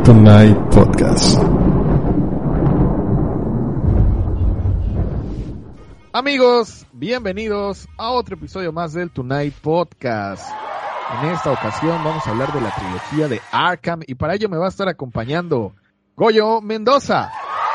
Tonight Podcast. Amigos, bienvenidos a otro episodio más del Tonight Podcast. En esta ocasión vamos a hablar de la trilogía de Arkham y para ello me va a estar acompañando Goyo Mendoza.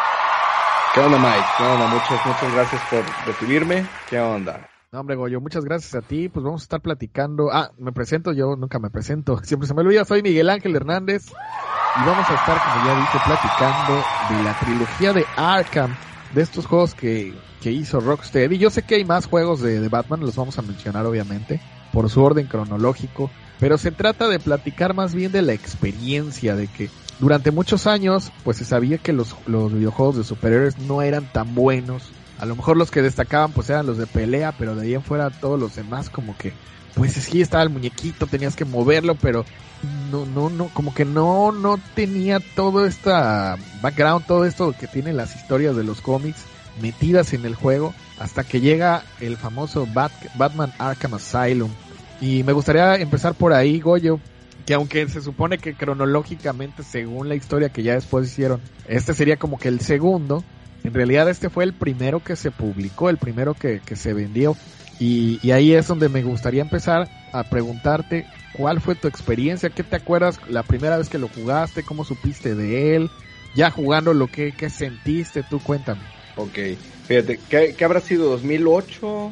¿Qué onda, Mike? ¿Qué onda? Muchas gracias por recibirme. ¿Qué onda? No, hombre, Goyo, muchas gracias a ti. Pues vamos a estar platicando. Me presento, yo nunca me presento. Siempre se me olvida, soy Miguel Ángel Hernández. Y vamos a estar, como ya dije, platicando de la trilogía de Arkham, de estos juegos que hizo Rocksteady. Y yo sé que hay más juegos de Batman, los vamos a mencionar obviamente, por su orden cronológico. Pero se trata de platicar más bien de la experiencia, de que durante muchos años, pues se sabía que los videojuegos de superhéroes no eran tan buenos. A lo mejor los que destacaban pues eran los de pelea, pero de ahí en fuera todos los demás como que, pues sí estaba el muñequito, tenías que moverlo, pero no, como que no tenía todo esta background, todo esto que tienen las historias de los cómics metidas en el juego, hasta que llega el famoso Batman Arkham Asylum. Y me gustaría empezar por ahí, Goyo, que aunque se supone que cronológicamente, según la historia que ya después hicieron, este sería como que el segundo, en realidad este fue el primero que se publicó, el primero que se vendió. Y ahí es donde me gustaría empezar a preguntarte cuál fue tu experiencia, qué te acuerdas la primera vez que lo jugaste, cómo supiste de él, ya jugándolo, qué sentiste, tú cuéntame. Ok, fíjate, ¿qué habrá sido? ¿2008?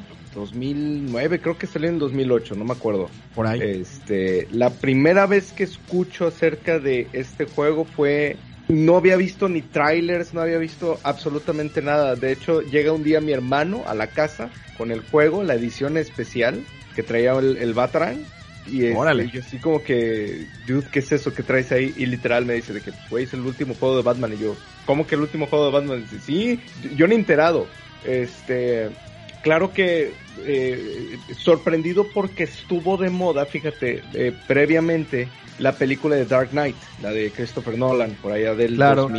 2009, creo que salió en 2008, no me acuerdo. Por ahí. La primera vez que escucho acerca de este juego fue... No había visto ni trailers, no había visto absolutamente nada. De hecho, llega un día mi hermano a la casa con el juego, la edición especial que traía el Batarang. Y yo así como que, dude, ¿qué es eso que traes ahí? Y literal me dice de que, güey, es el último juego de Batman. Y yo, ¿cómo que el último juego de Batman? Y dice, sí, yo ni enterado. Claro que sorprendido porque estuvo de moda, fíjate, previamente la película de Dark Knight, la de Christopher Nolan, por allá del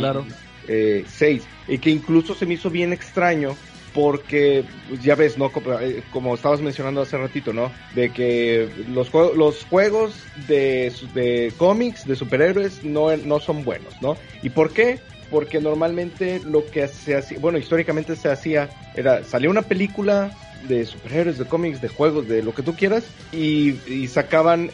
2006, y que incluso se me hizo bien extraño porque, pues, ya ves, ¿no? Como estabas mencionando hace ratito, ¿no? De que los juegos de cómics, de superhéroes, no son buenos, ¿no? ¿Y por qué? Porque normalmente lo que se hacía, bueno, históricamente se hacía, salía una película de superhéroes, de cómics, de juegos, de lo que tú quieras, y sacaban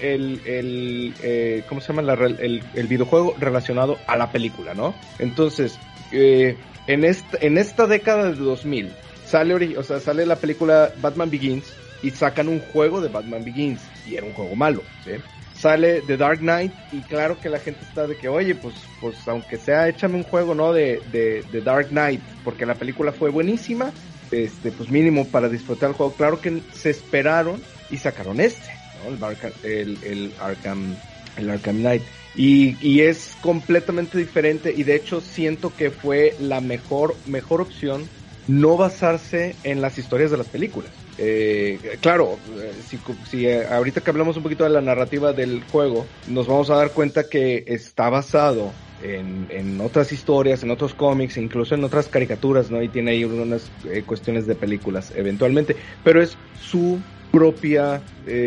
¿cómo se llama? El videojuego relacionado a la película, ¿no? Entonces, en esta década de 2000, sale la película Batman Begins, y sacan un juego de Batman Begins, y era un juego malo, ¿sí? Sale The Dark Knight y claro que la gente está de que, oye, pues aunque sea, échame un juego, ¿no? De Dark Knight, porque la película fue buenísima, pues mínimo para disfrutar el juego. Claro que se esperaron y sacaron ¿no? El Arkham Knight. Y es completamente diferente y de hecho siento que fue la mejor opción no basarse en las historias de las películas. Claro, si ahorita que hablamos un poquito de la narrativa del juego, nos vamos a dar cuenta que está basado en otras historias, en otros cómics, incluso en otras caricaturas, ¿no? Y tiene ahí unas cuestiones de películas eventualmente, pero es su propia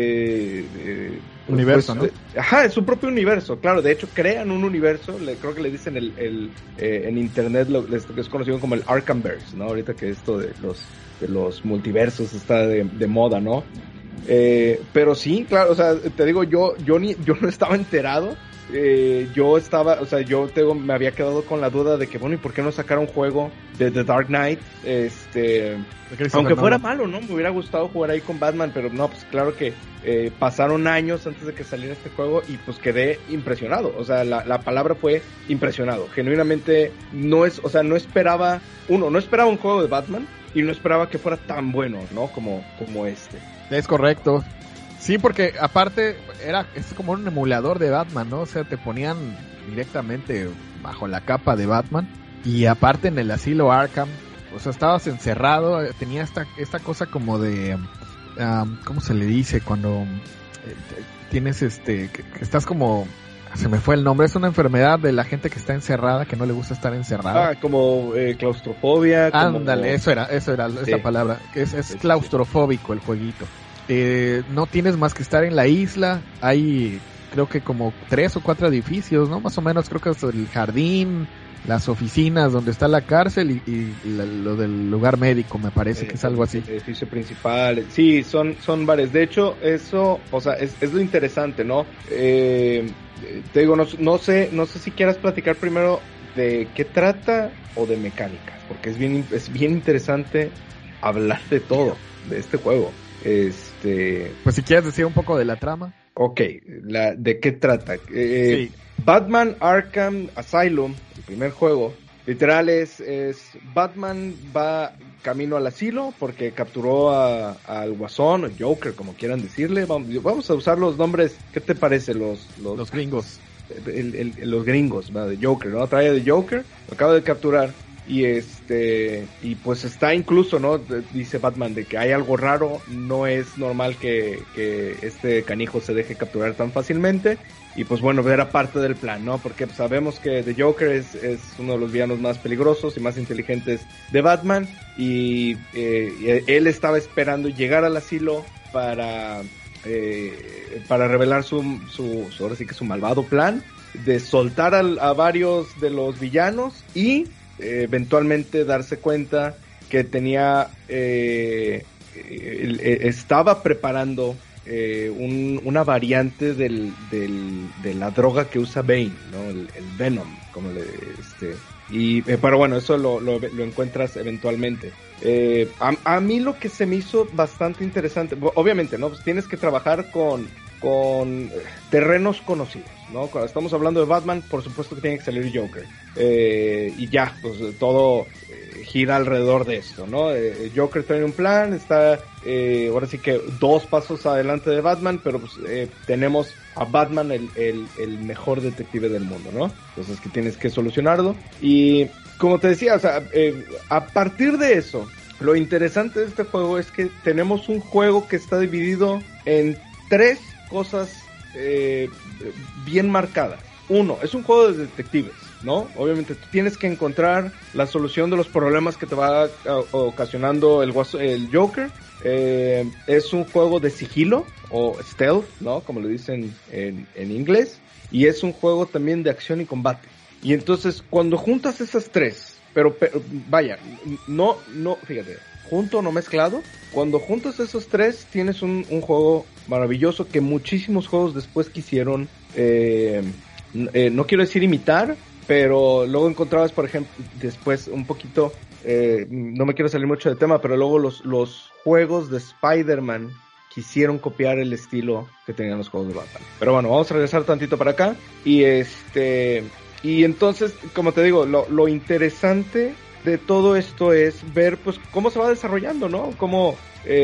universo, pues, ¿no? Ajá, es su propio universo, claro. De hecho, crean un universo, creo que le dicen en internet que es conocido como el Arkhamverse, ¿no? Ahorita que esto de los multiversos está de moda, ¿no? Pero sí, claro, o sea, te digo, yo no estaba enterado. Me había quedado con la duda de que, bueno, ¿y por qué no sacar un juego de The Dark Knight? Aunque fuera malo, ¿no? Me hubiera gustado jugar ahí con Batman, pero no, pues claro que pasaron años antes de que saliera este juego y pues quedé impresionado. O sea, la palabra fue impresionado. Genuinamente no esperaba un juego de Batman y no esperaba que fuera tan bueno, ¿no? Como este. Es correcto. Sí, porque aparte es como un emulador de Batman, ¿no? O sea, te ponían directamente bajo la capa de Batman y aparte en el asilo Arkham, o sea, estabas encerrado, tenía esta cosa como de ¿cómo se le dice? Cuando tienes que estás como, se me fue el nombre, es una enfermedad de la gente que está encerrada, que no le gusta estar encerrada. Como claustrofobia. Ándale, eso era esa palabra, es claustrofóbico el jueguito. No tienes más que estar en la isla, hay creo que como 3 o 4 edificios, ¿no? Más o menos, creo que es el jardín, las oficinas donde está la cárcel y lo del lugar médico, me parece que es algo así. El edificio principal, sí, son varios. De hecho, eso, o sea, es lo interesante, ¿no? Te digo, no sé si quieras platicar primero de qué trata o de mecánicas, porque es bien interesante hablar de todo de este juego. Pues si quieres decir un poco de la trama. Ok, ¿de qué trata? Sí. Batman Arkham Asylum, el primer juego, literal es Batman va camino al asilo porque capturó al Guasón, o Joker, como quieran decirle. Vamos a usar los nombres, ¿qué te parece? Los gringos. Los gringos, ¿va? De Joker, ¿no? Trae de Joker, lo acaba de capturar. Y pues está incluso, ¿no? Dice Batman de que hay algo raro, no es normal que este canijo se deje capturar tan fácilmente. Y pues bueno, era parte del plan, ¿no? Porque pues, sabemos que The Joker es uno de los villanos más peligrosos y más inteligentes de Batman. Y él estaba esperando llegar al asilo para revelar ahora sí que su malvado plan de soltar a varios de los villanos y eventualmente darse cuenta que tenía estaba preparando una variante de la droga que usa Bane, ¿no? El Venom, como pero bueno, eso lo encuentras eventualmente. A mí lo que se me hizo bastante interesante, obviamente, ¿no? Pues tienes que trabajar con terrenos conocidos, ¿no? Cuando estamos hablando de Batman, por supuesto que tiene que salir Joker. Y ya, pues todo gira alrededor de esto, ¿no? Joker tiene un plan, está ahora sí que 2 pasos adelante de Batman, pero pues tenemos a Batman el mejor detective del mundo, ¿no? Entonces que tienes que solucionarlo. Y como te decía, o sea, a partir de eso, lo interesante de este juego es que tenemos un juego que está dividido en 3 cosas bien marcadas. 1, es un juego de detectives, ¿no? Obviamente tú tienes que encontrar la solución de los problemas que te va ocasionando el Joker. Es un juego de sigilo o stealth, ¿no? Como le dicen en inglés. Y es un juego también de acción y combate. Y entonces cuando juntas esas 3, pero vaya, no, fíjate, junto no mezclado, cuando juntas esos 3 tienes un juego maravilloso que muchísimos juegos después quisieron, no quiero decir imitar, pero luego encontrabas, por ejemplo, después un poquito, no me quiero salir mucho de tema, pero luego los juegos de Spider-Man quisieron copiar el estilo que tenían los juegos de Batman. Pero bueno, vamos a regresar tantito para acá. Y entonces, como te digo, lo interesante de todo esto es ver pues cómo se va desarrollando, ¿no? Cómo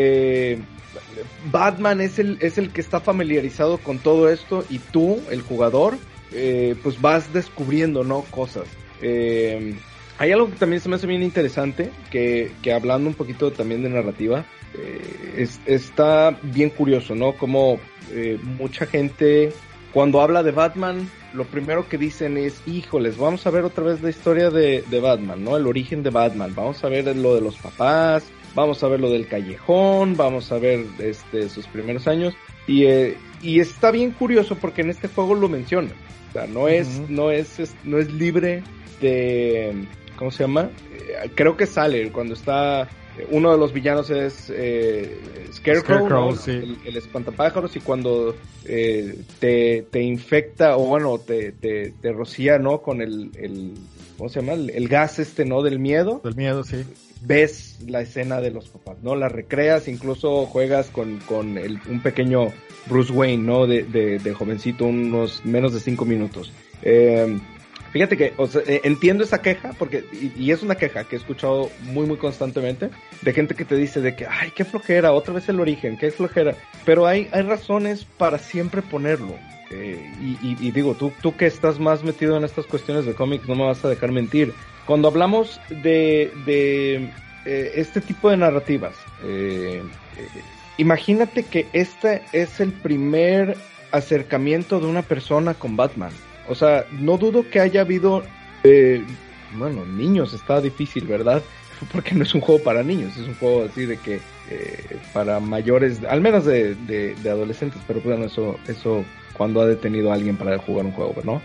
Batman es el que está familiarizado con todo esto y tú, el jugador, pues vas descubriendo, ¿no? Cosas. Hay algo que también se me hace bien interesante, que hablando un poquito también de narrativa, está bien curioso, ¿no? Como mucha gente cuando habla de Batman, lo primero que dicen es, híjoles, vamos a ver otra vez la historia de Batman, ¿no? El origen de Batman, vamos a ver lo de los papás, vamos a ver lo del callejón, vamos a ver sus primeros años, y está bien curioso porque en este juego lo mencionan, o sea, no es libre de, ¿cómo se llama? Creo que sale cuando está, uno de los villanos es Scarecrow, ¿no? Sí. El espantapájaros, y cuando te infecta, o bueno, te rocía, ¿no? Con el ¿cómo se llama? El gas ¿no? Del miedo. Del miedo, sí. Ves la escena de los papás, ¿no? La recreas, incluso juegas con un pequeño Bruce Wayne, ¿no? De jovencito, unos menos de 5 minutos. Fíjate que, o sea, entiendo esa queja, porque, y es una queja que he escuchado muy, muy constantemente, de gente que te dice de que, ay, qué flojera, otra vez el origen, qué flojera, pero hay razones para siempre ponerlo, y digo, tú que estás más metido en estas cuestiones de cómics, no me vas a dejar mentir, cuando hablamos de este tipo de narrativas, imagínate que este es el primer acercamiento de una persona con Batman. O sea, no dudo que haya habido, bueno, niños, está difícil, ¿verdad? porque no es un juego para niños, es un juego así de que para mayores, al menos de adolescentes, pero bueno, eso cuando ha detenido a alguien para jugar un juego, ¿no?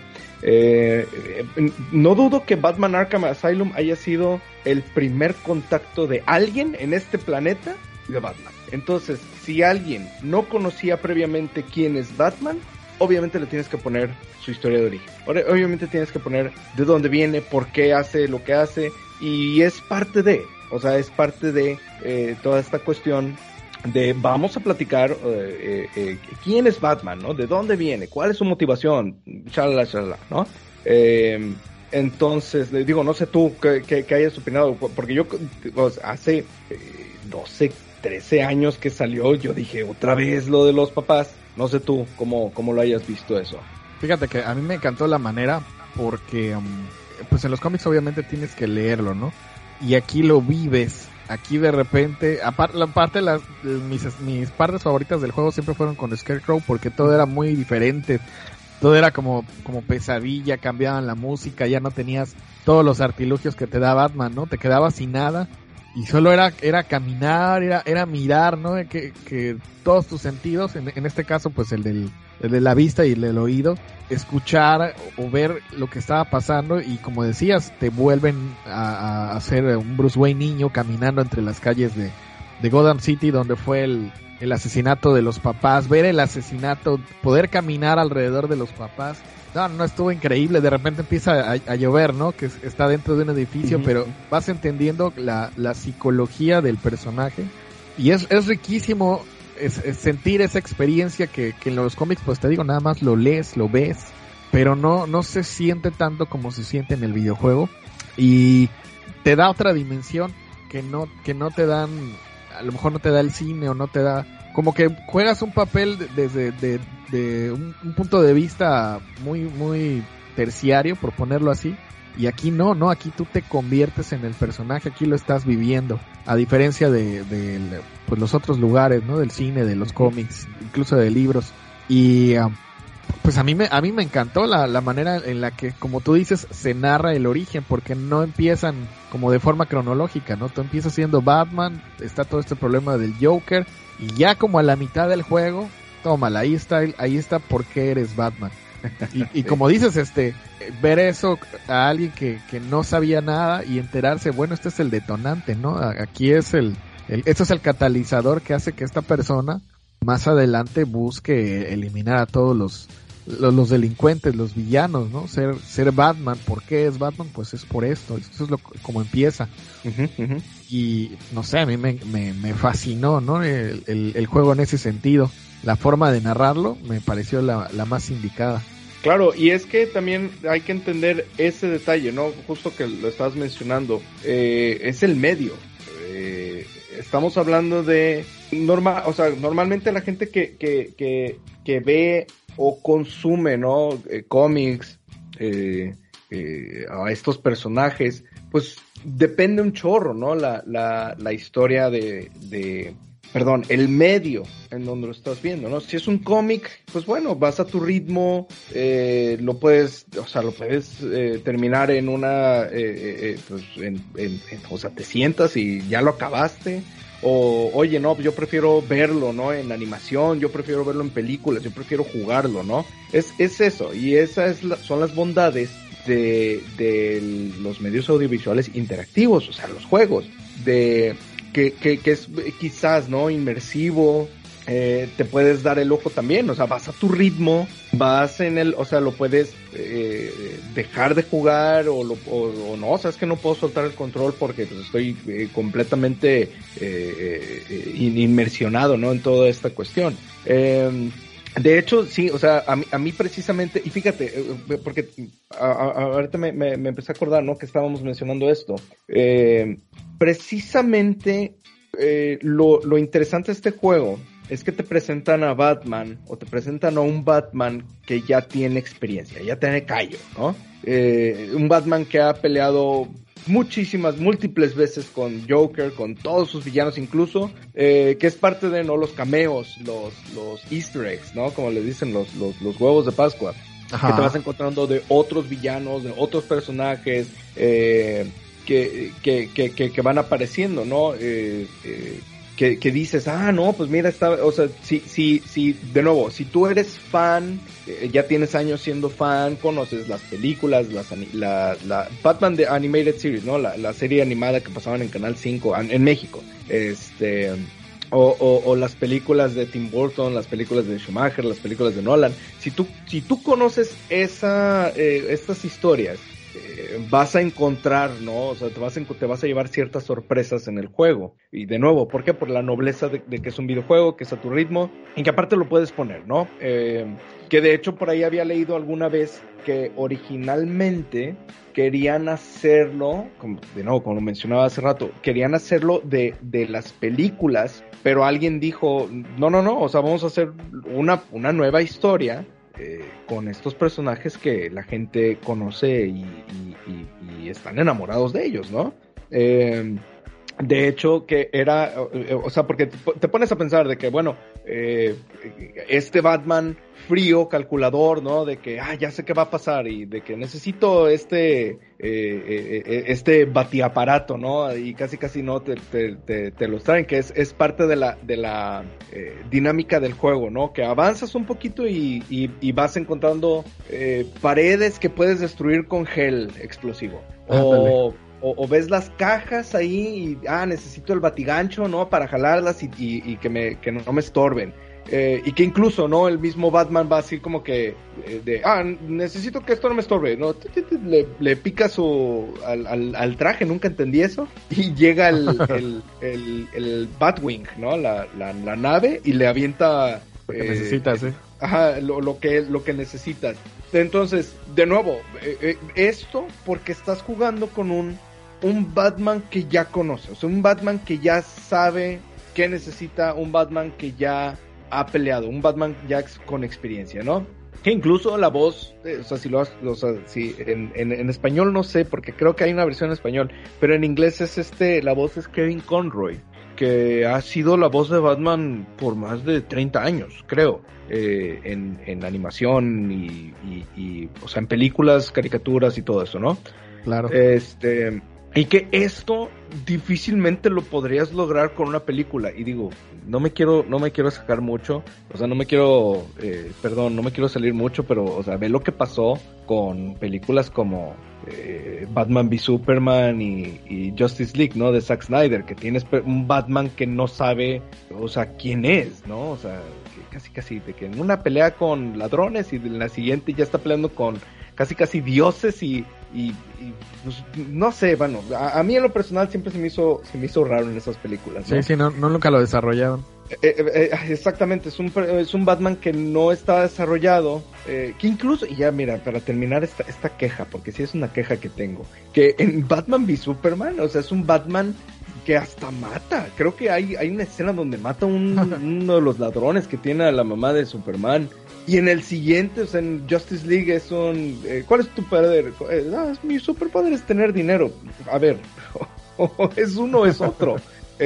No dudo que Batman Arkham Asylum haya sido el primer contacto de alguien en este planeta de Batman. Entonces, si alguien no conocía previamente quién es Batman, obviamente le tienes que poner su historia de origen. Obviamente tienes que poner de dónde viene, por qué hace lo que hace, y es parte de toda esta cuestión de vamos a platicar quién es Batman, ¿no? De dónde viene, cuál es su motivación, chalala, ¿no? Entonces, le digo, no sé tú qué hayas opinado, porque yo hace 12, 13 años que salió, yo dije, otra vez lo de los papás. No sé tú cómo lo hayas visto eso. Fíjate que a mí me encantó la manera, porque pues en los cómics obviamente tienes que leerlo, ¿no? Y aquí lo vives. Aquí de repente, aparte mis partes favoritas del juego siempre fueron con Scarecrow, porque todo era muy diferente. Todo era como pesadilla, cambiaban la música, ya no tenías todos los artilugios que te da Batman, ¿no? Te quedabas sin nada y solo era caminar, era mirar, ¿no? Que todos tus sentidos, en este caso pues el de la vista y el del oído, escuchar o ver lo que estaba pasando, y como decías, te vuelven a ser un Bruce Wayne niño caminando entre las calles de Gotham City, donde fue el asesinato de los papás, ver el asesinato, poder caminar alrededor de los papás. No, estuvo increíble. De repente empieza a llover, ¿no? Que está dentro de un edificio, pero vas entendiendo la psicología del personaje, y es riquísimo es sentir esa experiencia que en los cómics, pues te digo, nada más lo lees, lo ves, pero no se siente tanto como se siente en el videojuego, y te da otra dimensión que no te dan, a lo mejor no te da el cine, o no te da, como que juegas un papel desde de un punto de vista muy, muy terciario, por ponerlo así, y aquí no, aquí tú te conviertes en el personaje, aquí lo estás viviendo, a diferencia de pues los otros lugares, ¿no? Del cine, de los cómics, incluso de libros. Y pues a mí me encantó la manera en la que, como tú dices, se narra el origen, porque no empiezan como de forma cronológica, ¿no? Tú empiezas siendo Batman, está todo este problema del Joker, y ya como a la mitad del juego, tómala, ahí está por qué eres Batman. Y como dices, ver eso a alguien que no sabía nada y enterarse, bueno, este es el detonante, ¿no? Aquí este es el catalizador que hace que esta persona más adelante busque eliminar a todos los delincuentes, los villanos, ¿no? Ser Batman. ¿Por qué es Batman? Pues es por esto. Eso es como empieza. Y no sé, a mí me fascinó, ¿no? El juego en ese sentido. La forma de narrarlo me pareció la más indicada. Claro, y es que también hay que entender ese detalle, ¿no? Justo que lo estabas mencionando, es el medio. Estamos hablando de normalmente la gente que ve o consume, ¿no? Cómics, a estos personajes, pues depende un chorro, ¿no? La historia el medio en donde lo estás viendo, ¿no? Si es un cómic, pues bueno, vas a tu ritmo, lo puedes terminar en te sientas y ya lo acabaste. O, oye, no, yo prefiero verlo, ¿no? En animación, yo prefiero verlo en películas, yo prefiero jugarlo, ¿no? Es eso, y esas son las bondades de los medios audiovisuales interactivos, o sea, los juegos, que es quizás, ¿no? Inmersivo, te puedes dar el ojo también, o sea, vas a tu ritmo, lo puedes dejar de jugar o no, o sea, es que no puedo soltar el control porque pues, estoy completamente inmersionado, ¿no? En toda esta cuestión. De hecho, sí, o sea, a mí precisamente, y fíjate, porque ahorita me empecé a acordar, ¿no? Que estábamos mencionando esto. Precisamente lo interesante de este juego es que te presentan a Batman, o te presentan a un Batman que ya tiene experiencia, ya tiene callo, ¿no? Un Batman que ha peleado múltiples veces con Joker, con todos sus villanos incluso, que es parte de, ¿no? Los cameos, los easter eggs, ¿no? Como les dicen los huevos de Pascua. Ajá. Que te vas encontrando de otros villanos, de otros personajes, que van apareciendo, ¿no? Que dices, no, pues mira, o sea, si, de nuevo, si tú eres fan, ya tienes años siendo fan, conoces las películas, la Batman The Animated Series, ¿no? La serie animada que pasaban en Canal 5 en México, o las películas de Tim Burton, las películas de Schumacher, las películas de Nolan. Si tú conoces estas historias, vas a encontrar, ¿no? O sea, te vas a llevar ciertas sorpresas en el juego. Y de nuevo, ¿por qué? Por la nobleza de que es un videojuego, que es a tu ritmo, y que aparte lo puedes poner, ¿no? Que de hecho por ahí había leído alguna vez que originalmente querían hacerlo, como mencionaba hace rato, querían hacerlo de las películas, pero alguien dijo, no, o sea, vamos a hacer una nueva historia con estos personajes que la gente conoce y están enamorados de ellos, ¿no? De hecho, que era, o sea, porque te pones a pensar de que, bueno, este Batman frío, calculador, ¿no? De que, ya sé qué va a pasar y de que necesito este batiaparato, ¿no? Y casi no te los traen, que es parte de la dinámica del juego, ¿no? Que avanzas un poquito y vas encontrando paredes que puedes destruir con gel explosivo. O ves las cajas ahí y necesito el batigancho, ¿no? Para jalarlas y que no me estorben. Y que incluso, ¿no? El mismo Batman va así como que necesito que esto no me estorbe, ¿no? Le pica al traje, nunca entendí eso. Y llega el Batwing, ¿no? La nave y le avienta lo que necesitas, lo que necesitas. Entonces, de nuevo, esto porque estás jugando con un Batman que ya conoce, o sea, un Batman que ya sabe qué necesita, un Batman que ya ha peleado, un Batman ya con experiencia, ¿no? Que incluso la voz, o sea, si en español no sé, porque creo que hay una versión en español, pero en inglés la voz es Kevin Conroy, que ha sido la voz de Batman por más de 30 años, creo, en animación y o sea, en películas, caricaturas y todo eso, ¿no? Claro. Y que esto difícilmente lo podrías lograr con una película. Y digo, no me quiero sacar mucho, o sea, no me quiero salir mucho, pero, o sea, ve lo que pasó con películas como Batman v Superman y Justice League, ¿no? De Zack Snyder, que tienes un Batman que no sabe, o sea, quién es, ¿no? O sea, que casi de que en una pelea con ladrones y en la siguiente ya está peleando con casi dioses y pues, no sé, bueno, a mí en lo personal siempre se me hizo raro en esas películas, ¿no? Sí, no nunca lo desarrollaron. Exactamente, es un Batman que no está desarrollado, que incluso, y ya mira, para terminar esta queja, porque sí es una queja que tengo, que en Batman v Superman, o sea, es un Batman que hasta mata. Creo que hay una escena donde mata uno de los ladrones que tiene a la mamá de Superman. Y en el siguiente, o sea, en Justice League es ¿cuál es tu poder? Mi superpoder es tener dinero. A ver, o es uno o es otro.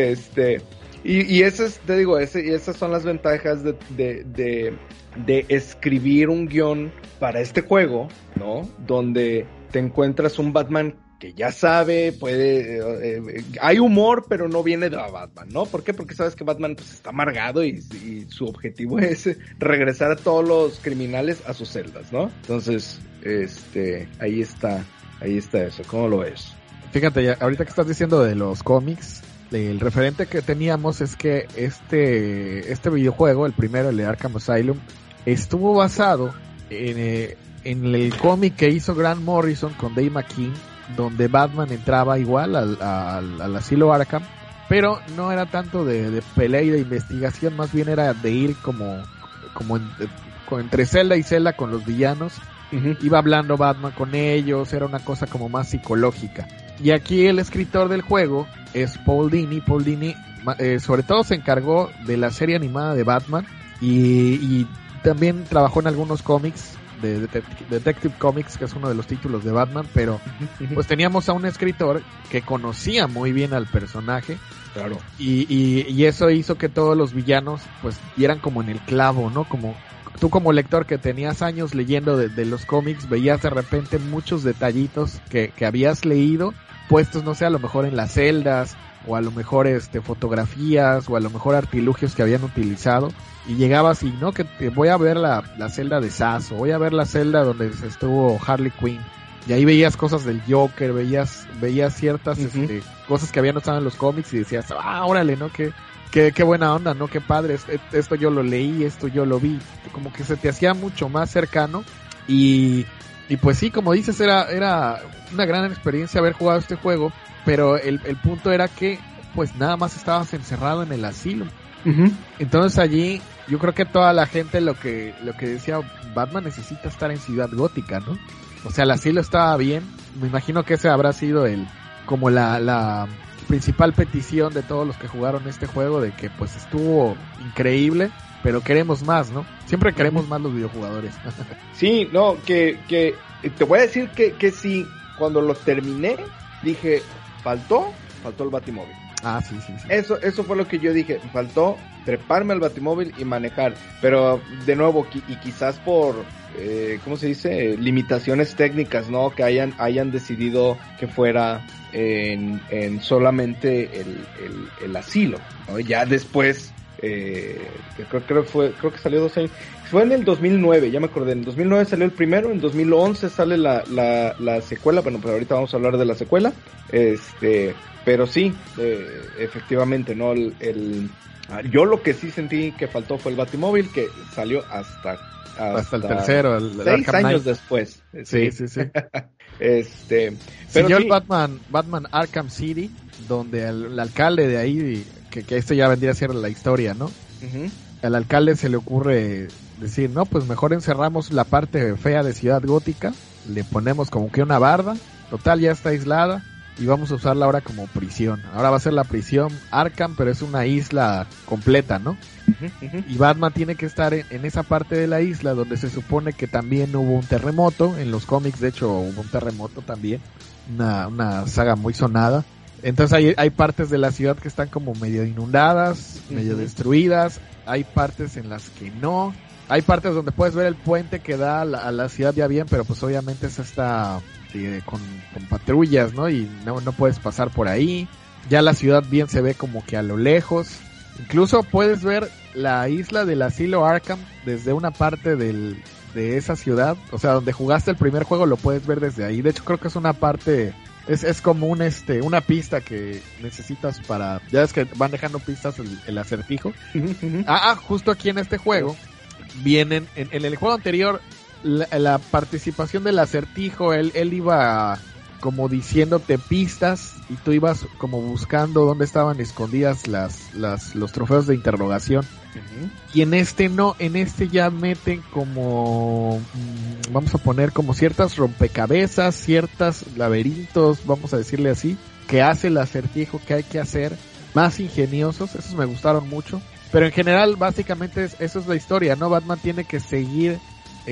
Y ese es, te digo, esas son las ventajas de escribir un guión para este juego, ¿no? Donde te encuentras un Batman que ya sabe, hay humor, pero no viene de Batman, ¿no? ¿Por qué? Porque sabes que Batman pues está amargado y su objetivo es regresar a todos los criminales a sus celdas, ¿no? Entonces, ahí está eso. ¿Cómo lo ves? Fíjate, ya, ahorita que estás diciendo de los cómics, el referente que teníamos es que este videojuego, el primero, el de Arkham Asylum, estuvo basado en el cómic que hizo Grant Morrison con Dave McKean, donde Batman entraba igual al asilo Arkham, pero no era tanto de pelea y de investigación, más bien era de ir como entre celda y celda con los villanos. Uh-huh. Iba hablando Batman con ellos, era una cosa como más psicológica. Y aquí el escritor del juego es Paul Dini. Paul Dini sobre todo se encargó de la serie animada de Batman y también trabajó en algunos cómics de Detective Comics, que es uno de los títulos de Batman, pero pues teníamos a un escritor que conocía muy bien al personaje. Claro. Y eso hizo que todos los villanos pues dieran como en el clavo, ¿no? Como tú como lector que tenías años leyendo de los cómics, veías de repente muchos detallitos que habías leído expuestos, no sé, a lo mejor en las celdas, o a lo mejor fotografías, o a lo mejor artilugios que habían utilizado, y llegabas y no, que te voy a ver la celda de Sass, o voy a ver la celda donde estuvo Harley Quinn, y ahí veías cosas del Joker, veías ciertas cosas que habían estado en los cómics, y decías, órale, ¿no? Qué buena onda, ¿no? Qué padre, esto yo lo leí, esto yo lo vi, como que se te hacía mucho más cercano, y pues sí, como dices, era una gran experiencia haber jugado este juego, pero el punto era que pues nada más estabas encerrado en el asilo. Entonces allí yo creo que toda la gente lo que decía, Batman necesita estar en Ciudad Gótica, ¿no? O sea, el asilo estaba bien, me imagino que ese habrá sido como la principal petición de todos los que jugaron este juego, de que pues estuvo increíble, pero queremos más, ¿no? Siempre queremos más los videojugadores. Sí, no, que te voy a decir que sí, cuando lo terminé, dije, faltó el Batimóvil. Ah, sí. Eso fue lo que yo dije, faltó treparme al Batimóvil y manejar, pero de nuevo, y quizás por, ¿cómo se dice? Limitaciones técnicas, ¿no? Que hayan decidido que fuera en solamente el asilo, ¿no? Ya después, creo que salió 2 años, fue en el 2009, ya me acordé, en el 2009 salió el primero, en 2011 sale la secuela, bueno, pues ahorita vamos a hablar de la secuela, pero sí, efectivamente, ¿no? Yo lo que sí sentí que faltó fue el Batimóvil, que salió hasta el tercero, el 6 años después. Sí. Pero siguió sí. el Batman Arkham City, donde el alcalde de ahí, que esto ya vendría a ser la historia, ¿no? Al alcalde se le ocurre decir, no, pues mejor encerramos la parte fea de Ciudad Gótica, le ponemos como que una barda, total ya está aislada, y vamos a usarla ahora como prisión. Ahora va a ser la prisión Arkham, pero es una isla completa, ¿no? Y Batman tiene que estar en esa parte de la isla donde se supone que también hubo un terremoto. En los cómics, de hecho, hubo un terremoto también. Una saga muy sonada. Entonces hay partes de la ciudad que están como medio inundadas, medio destruidas. Hay partes en las que no. Hay partes donde puedes ver el puente que da a la ciudad ya bien, pero pues obviamente esa está con patrullas, ¿no? Y no puedes pasar por ahí. Ya la ciudad bien se ve como que a lo lejos. Incluso puedes ver la isla del asilo Arkham desde una parte de esa ciudad. O sea, donde jugaste el primer juego lo puedes ver desde ahí. De hecho, creo que es una parte... Es como una pista que necesitas para... Ya ves que van dejando pistas el acertijo. Justo aquí en este juego vienen... En el juego anterior, la participación del acertijo, él iba como diciéndote pistas y tú ibas como buscando dónde estaban escondidas los trofeos de interrogación. Y en este no, en este ya meten como, vamos a poner como ciertas rompecabezas, ciertos laberintos, vamos a decirle así, que hace el acertijo que hay que hacer, más ingeniosos, esos me gustaron mucho. Pero en general, básicamente eso es la historia, ¿no? Batman tiene que seguir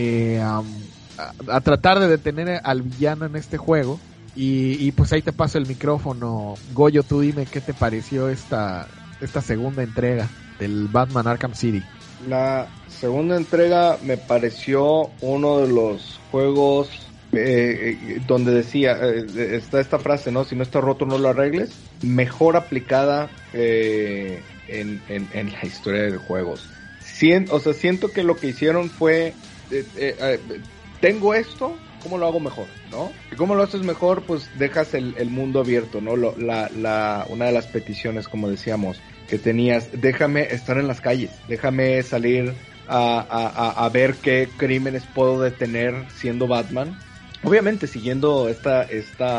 a tratar de detener al villano en este juego. Y pues ahí te paso el micrófono. Goyo, tú dime qué te pareció esta segunda entrega del Batman Arkham City. La segunda entrega me pareció uno de los juegos donde decía, está esta frase, ¿no? Si no está roto, no lo arregles. Mejor aplicada en la historia de juegos. Siento que lo que hicieron fue, tengo esto, ¿cómo lo hago mejor? ¿No? Y cómo lo haces mejor, pues dejas el mundo abierto, ¿no? Una de las peticiones, como decíamos, que tenías, déjame estar en las calles, déjame salir a ver qué crímenes puedo detener siendo Batman. Obviamente siguiendo esta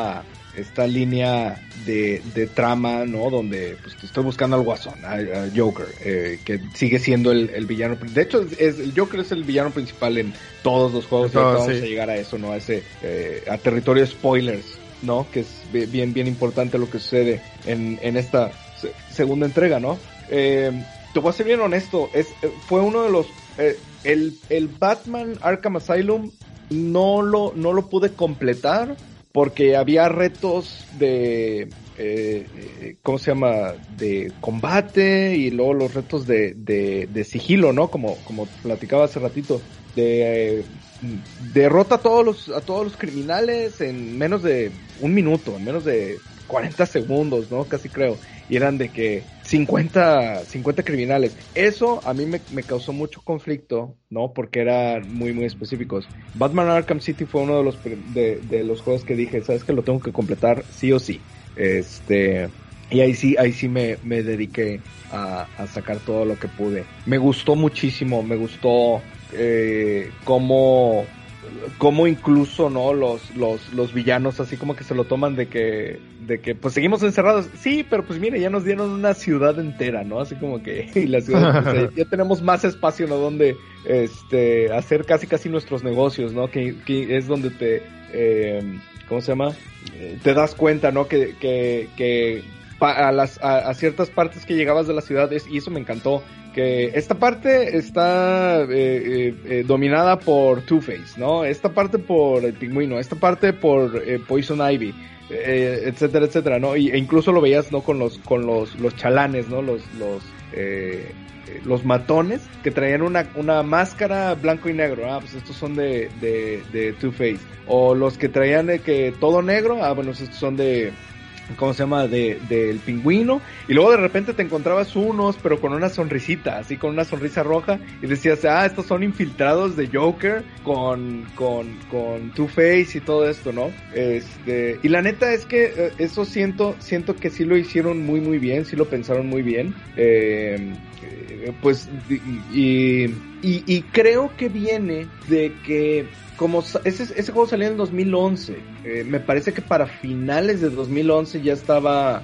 línea de trama, ¿no? Donde pues estoy buscando al Guasón, a Joker, que sigue siendo el villano. De hecho, el Joker es el villano principal en todos los juegos. Vamos a llegar a eso, ¿no? A territorio de spoilers, ¿no? Que es bien importante lo que sucede en esta segunda entrega, ¿no? Te voy a ser bien honesto, fue uno de los... el Batman Arkham Asylum no lo pude completar porque había retos de... ¿cómo se llama? De combate y luego los retos de sigilo, ¿no? Como platicaba hace ratito, de derrota a todos los criminales en menos de un minuto, en menos de 40 segundos, ¿no? Casi creo. Y eran de que 50 criminales. Eso a mí me causó mucho conflicto, ¿no? Porque eran muy, muy específicos. Batman Arkham City fue uno de los juegos que dije, ¿sabes qué? Lo tengo que completar sí o sí. Y ahí sí me dediqué a sacar todo lo que pude. Me gustó muchísimo, me gustó cómo incluso, ¿no? Los villanos así como que se lo toman de que pues seguimos encerrados. Sí, pero pues mire, ya nos dieron una ciudad entera, ¿no? Así como que y la ciudad, pues, ya tenemos más espacio, ¿no? Donde hacer casi nuestros negocios, ¿no? Que es donde ¿cómo se llama? Te das cuenta, ¿no? Que a ciertas partes que llegabas de la ciudad, y eso me encantó, que esta parte está dominada por Two-Face, ¿no? Esta parte por el Pingüino, esta parte por Poison Ivy, etcétera, etcétera, ¿no? E incluso lo veías, ¿no? Con los chalanes, ¿no? Los matones que traían una máscara blanco y negro. Pues estos son de Two-Face. O los que traían de que todo negro. Bueno, estos son de... ¿Cómo se llama? Del Pingüino. Y luego de repente te encontrabas unos, pero con una sonrisita, así con una sonrisa roja. Y decías, estos son infiltrados de Joker con Two-Face y todo esto, ¿no? Y la neta es que eso siento que sí lo hicieron muy, muy bien. Sí lo pensaron muy bien. Pues, y creo que viene de que como ese juego salió en el 2011, me parece que para finales de 2011 ya estaba,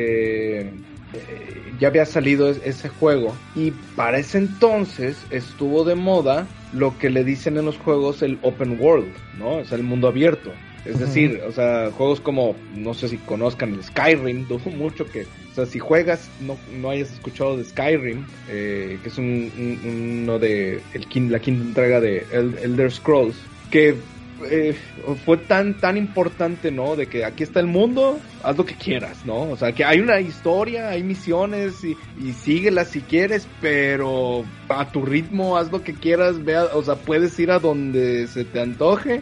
ya había salido ese juego, y para ese entonces estuvo de moda lo que le dicen en los juegos el open world, ¿no? O sea, el mundo abierto. Es decir, o sea, juegos como, no sé si conozcan el Skyrim, dudo mucho que, o sea, si juegas, no hayas escuchado de Skyrim, que es uno de la quinta entrega de Elder Scrolls, que fue tan importante, ¿no? De que aquí está el mundo, haz lo que quieras, ¿no? O sea, que hay una historia, hay misiones y síguelas si quieres, pero a tu ritmo, haz lo que quieras, o sea, puedes ir a donde se te antoje.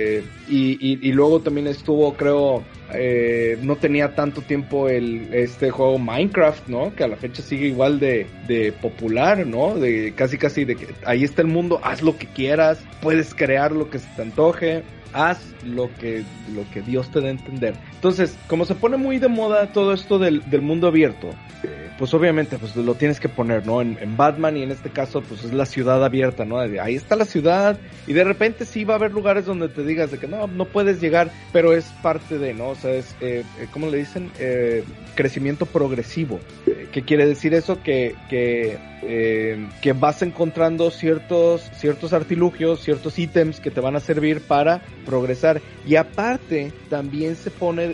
Y luego también estuvo, creo, no tenía tanto tiempo este juego Minecraft, ¿no? Que a la fecha sigue igual de popular, ¿no? De casi de que ahí está el mundo, haz lo que quieras, puedes crear lo que se te antoje, haz lo que Dios te dé a entender. Entonces, como se pone muy de moda todo esto del mundo abierto, pues obviamente pues lo tienes que poner, ¿no? En Batman, y en este caso pues es la ciudad abierta, ¿no? Ahí está la ciudad, y de repente sí va a haber lugares donde te digas de que no puedes llegar, pero es parte de, ¿no? O sea, es, ¿cómo le dicen? Crecimiento progresivo. ¿Qué quiere decir eso? Que vas encontrando ciertos artilugios, ciertos ítems que te van a servir para progresar. Y aparte también se pone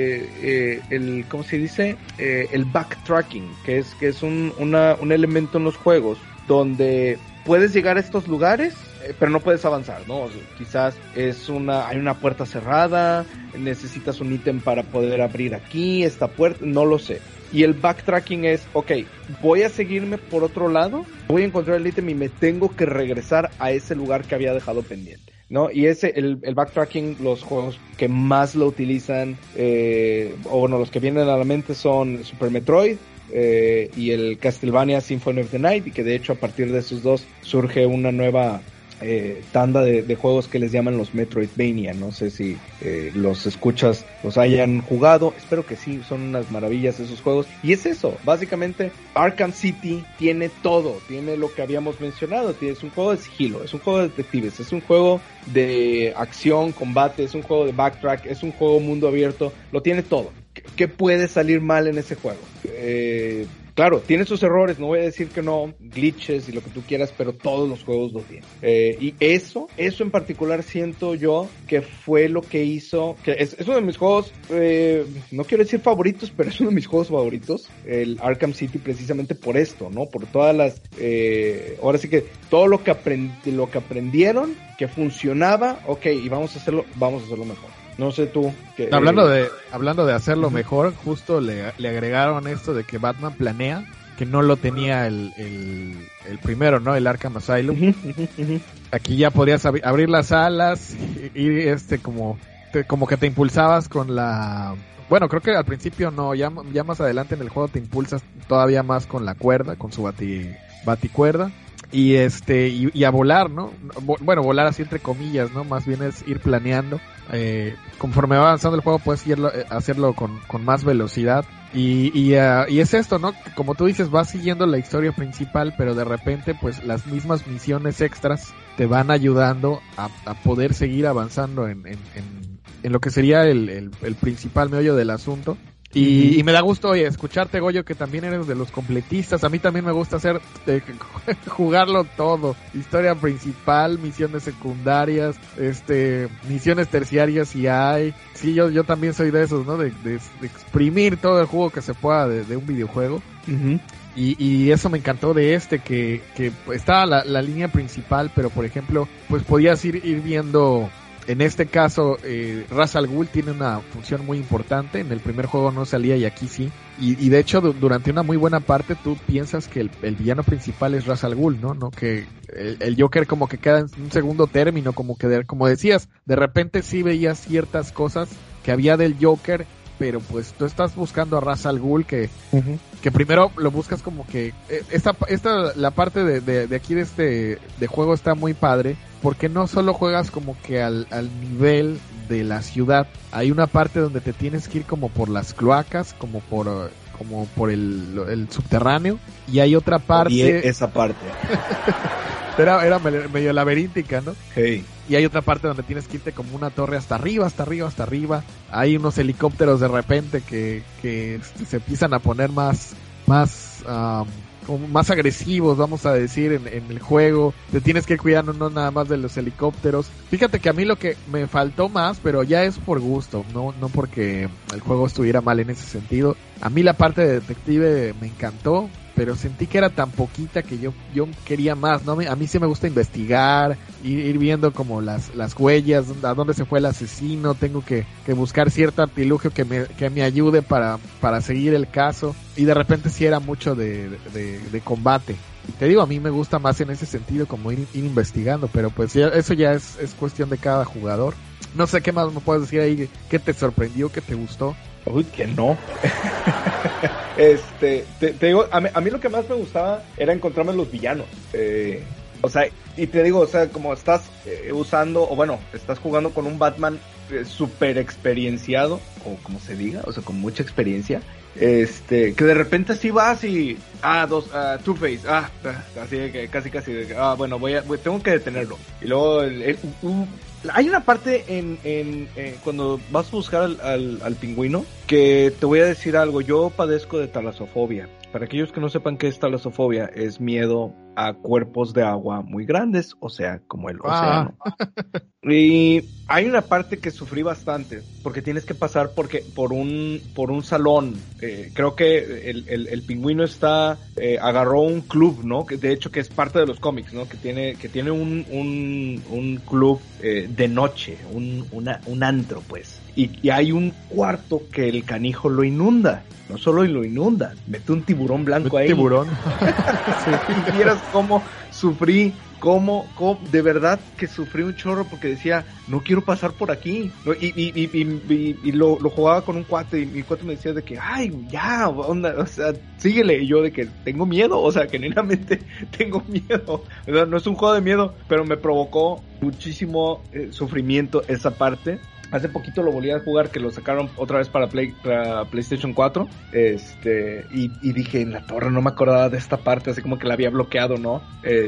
¿cómo se dice? El backtracking, que es un elemento en los juegos donde puedes llegar a estos lugares, pero no puedes avanzar, ¿no? O sea, quizás hay una puerta cerrada, necesitas un ítem para poder abrir aquí esta puerta, no lo sé. Y el backtracking es, voy a seguirme por otro lado, voy a encontrar el ítem y me tengo que regresar a ese lugar que había dejado pendiente, ¿no? Y el backtracking, los juegos que más lo utilizan, o bueno, los que vienen a la mente son Super Metroid, y el Castlevania Symphony of the Night, y que de hecho a partir de esos dos surge una nueva tanda de juegos que les llaman los Metroidvania. No sé si los escuchas los hayan jugado, espero que sí, son unas maravillas esos juegos. Y es eso, básicamente Arkham City tiene todo, tiene lo que habíamos mencionado, es un juego de sigilo, es un juego de detectives, es un juego de acción, combate, es un juego de backtrack, es un juego mundo abierto, lo tiene todo. ¿Qué puede salir mal en ese juego? Claro, tiene sus errores, no voy a decir que no, glitches y lo que tú quieras, pero todos los juegos lo tienen. Y eso en particular siento yo que fue lo que hizo, que es uno de mis juegos, no quiero decir favoritos, pero es uno de mis juegos favoritos, el Arkham City, precisamente por esto, ¿no? Por todas las, ahora sí que todo lo que aprendieron, que funcionaba, y vamos a hacerlo mejor. No sé tú. Hablando de hacerlo mejor, justo le agregaron esto de que Batman planea no lo tenía el primero, ¿no? El Arkham Asylum. Aquí ya podías abrir las alas y como que te impulsabas con la... Bueno, creo que al principio no, ya más adelante en el juego te impulsas todavía más con la cuerda, con su baticuerda. Y y a volar, ¿no? Bueno, volar así entre comillas, ¿no? Más bien es ir planeando. Conforme va avanzando el juego puedes hacerlo con más velocidad. Y es esto, ¿no? Como tú dices, vas siguiendo la historia principal, pero de repente pues las mismas misiones extras te van ayudando a poder seguir avanzando en lo que sería el principal meollo del asunto. Y me da gusto escucharte, Goyo, que también eres de los completistas. A mí también me gusta jugarlo todo. Historia principal, misiones secundarias, misiones terciarias si hay. Sí, yo también soy de esos, ¿no? De exprimir todo el juego que se pueda de un videojuego. Y eso me encantó de que estaba la línea principal, pero por ejemplo, pues podías ir viendo... En este caso, Ra's al Ghul tiene una función muy importante. En el primer juego no salía y aquí sí. Y de hecho, durante una muy buena parte, tú piensas que el villano principal es Ra's al Ghul, ¿no? No que el Joker como que queda en un segundo término, como decías, de repente sí veías ciertas cosas que había del Joker, pero pues tú estás buscando a Ra's al Ghul que primero lo buscas como que la parte de aquí de juego está muy padre, porque no solo juegas como que al nivel de la ciudad, hay una parte donde te tienes que ir como por las cloacas, como por el subterráneo, y hay otra parte... Y esa parte. Era medio laberíntica, ¿no? Hey. Y hay otra parte donde tienes que irte como una torre hasta arriba. Hay unos helicópteros de repente que se empiezan a poner como más agresivos, vamos a decir, en el juego. Te tienes que cuidar no nada más de los helicópteros. Fíjate que a mí lo que me faltó más, pero ya es por gusto, no porque el juego estuviera mal en ese sentido. A mí la parte de detective me encantó, pero sentí que era tan poquita que yo quería más, ¿no? A mí sí me gusta investigar, ir viendo como las huellas, a dónde se fue el asesino. Tengo que buscar cierto artilugio que me ayude para seguir el caso. Y de repente sí era mucho de combate. Te digo, a mí me gusta más en ese sentido, como ir investigando, pero pues eso ya es cuestión de cada jugador. No sé qué más me puedes decir ahí, qué te sorprendió, qué te gustó. Uy, que no. Te digo, a mí lo que más me gustaba era encontrarme los villanos. O sea, y te digo, o sea, como estás estás jugando con un Batman súper experienciado, o como se diga, o sea, con mucha experiencia, que de repente así vas y, Two-Face, así que casi, bueno, tengo que detenerlo. Y luego, hay una parte en cuando vas a buscar al pingüino, que te voy a decir algo, yo padezco de talasofobia. Para aquellos que no sepan qué es talasofobia, es miedo a cuerpos de agua muy grandes, o sea, como el océano. Y hay una parte que sufrí bastante, porque tienes que pasar por un salón. Creo que el pingüino agarró un club, ¿no? Que de hecho que es parte de los cómics, ¿no? Que tiene un club de noche, un antro, pues. Y hay un cuarto que el canijo lo inunda. No solo lo inunda, mete un tiburón blanco ahí. Tiburón. Sí. Y vieras cómo sufrí, cómo de verdad que sufrí un chorro, porque decía, no quiero pasar por aquí. Y lo jugaba con un cuate, y mi cuate me decía de que, ay, ya, onda, o sea, síguele. Y yo de que tengo miedo, o sea, genuinamente tengo miedo. O sea, no es un juego de miedo, pero me provocó muchísimo sufrimiento esa parte. Hace poquito lo volví a jugar, que lo sacaron otra vez para PlayStation 4. Y dije, en la torre, no me acordaba de esta parte, así como que la había bloqueado, ¿no?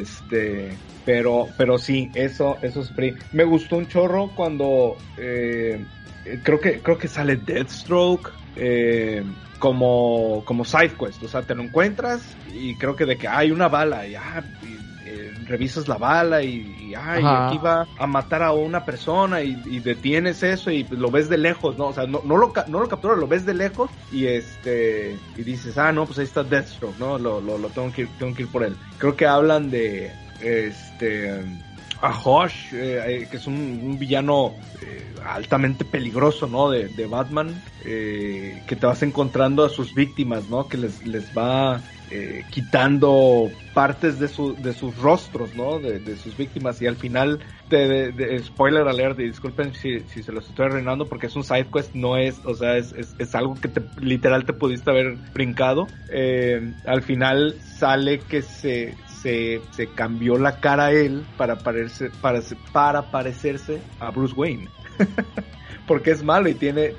Pero sí, eso sufrí. Me gustó un chorro cuando creo que sale Deathstroke como side quest. O sea, te lo encuentras y creo que de que hay una bala y revisas la bala y aquí va a matar a una persona y detienes eso y lo ves de lejos, ¿no? O sea, no lo capturas, lo ves de lejos y dices, no, pues ahí está Deathstroke, ¿no? Lo tengo que ir por él. Creo que hablan de a Hush, que es un villano altamente peligroso, ¿no? De Batman, que te vas encontrando a sus víctimas, ¿no? Que les va quitando partes de sus rostros, ¿no? De sus víctimas, y al final, spoiler alert, y disculpen si se los estoy arruinando, porque es un side quest, no es, o sea, es algo que literal te pudiste haber brincado. Al final sale que se cambió la cara a él para parecerse a Bruce Wayne. Porque es malo y tiene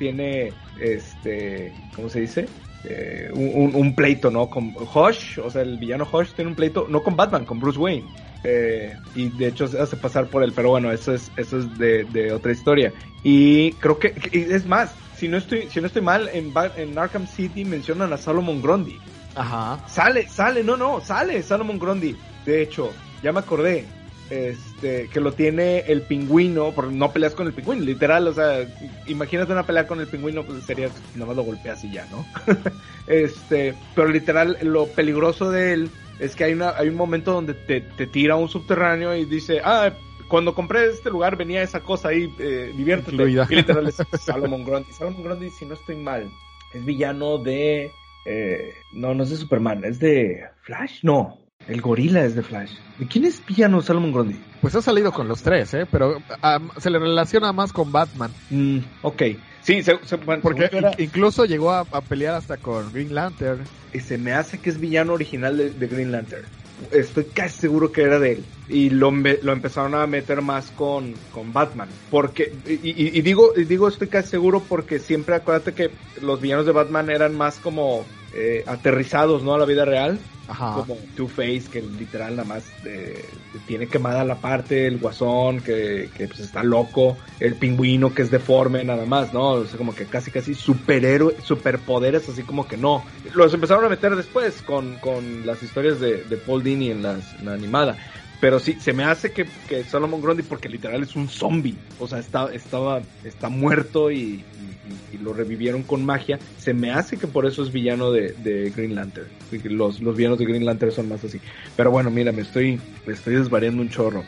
¿cómo se dice? Un pleito, ¿no? Con Hush, o sea, el villano Hush tiene un pleito, no con Batman, con Bruce Wayne. Y de hecho se hace pasar por él, pero bueno, eso es de otra historia. Y creo que, es más, si no estoy mal, en Arkham City mencionan a Solomon Grundy. Ajá. Sale Solomon Grundy. De hecho, ya me acordé, que lo tiene el Pingüino, porque no peleas con el Pingüino, literal, o sea, imagínate una pelea con el Pingüino, pues sería, nada más lo golpeas y ya, ¿no? Pero literal, lo peligroso de él es que hay un momento donde te tira a un subterráneo y dice, cuando compré este lugar venía esa cosa ahí, diviértete. Incluida. Y literal es Solomon Grundy. Solomon Grundy, si no estoy mal, es villano de... no es de Superman, es de Flash, no. El gorila es de Flash. ¿De quién es villano Solomon Grundy? Pues ha salido con los tres, pero se le relaciona más con Batman. Ok. Sí, porque incluso llegó a pelear hasta con Green Lantern. Y se me hace que es villano original de Green Lantern. Estoy casi seguro que era de él. Y lo empezaron a meter más con Batman. Porque, y digo estoy casi seguro porque siempre acuérdate que los villanos de Batman eran más como aterrizados, ¿no? A la vida real. Ajá. Como Two-Face, que literal nada más tiene quemada la parte, el Guasón, que pues está loco, el Pingüino, que es deforme nada más, ¿no? O sea, como que casi superhéroe, superpoderes, así como que no. Los empezaron a meter después con las historias de Paul Dini en la animada. Pero sí, se me hace que Solomon Grundy, porque literal es un zombie, o sea, está muerto y lo revivieron con magia. Se me hace que por eso es villano de Green Lantern. Los villanos de Green Lantern son más así. Pero bueno, mira, me estoy desvariando un chorro.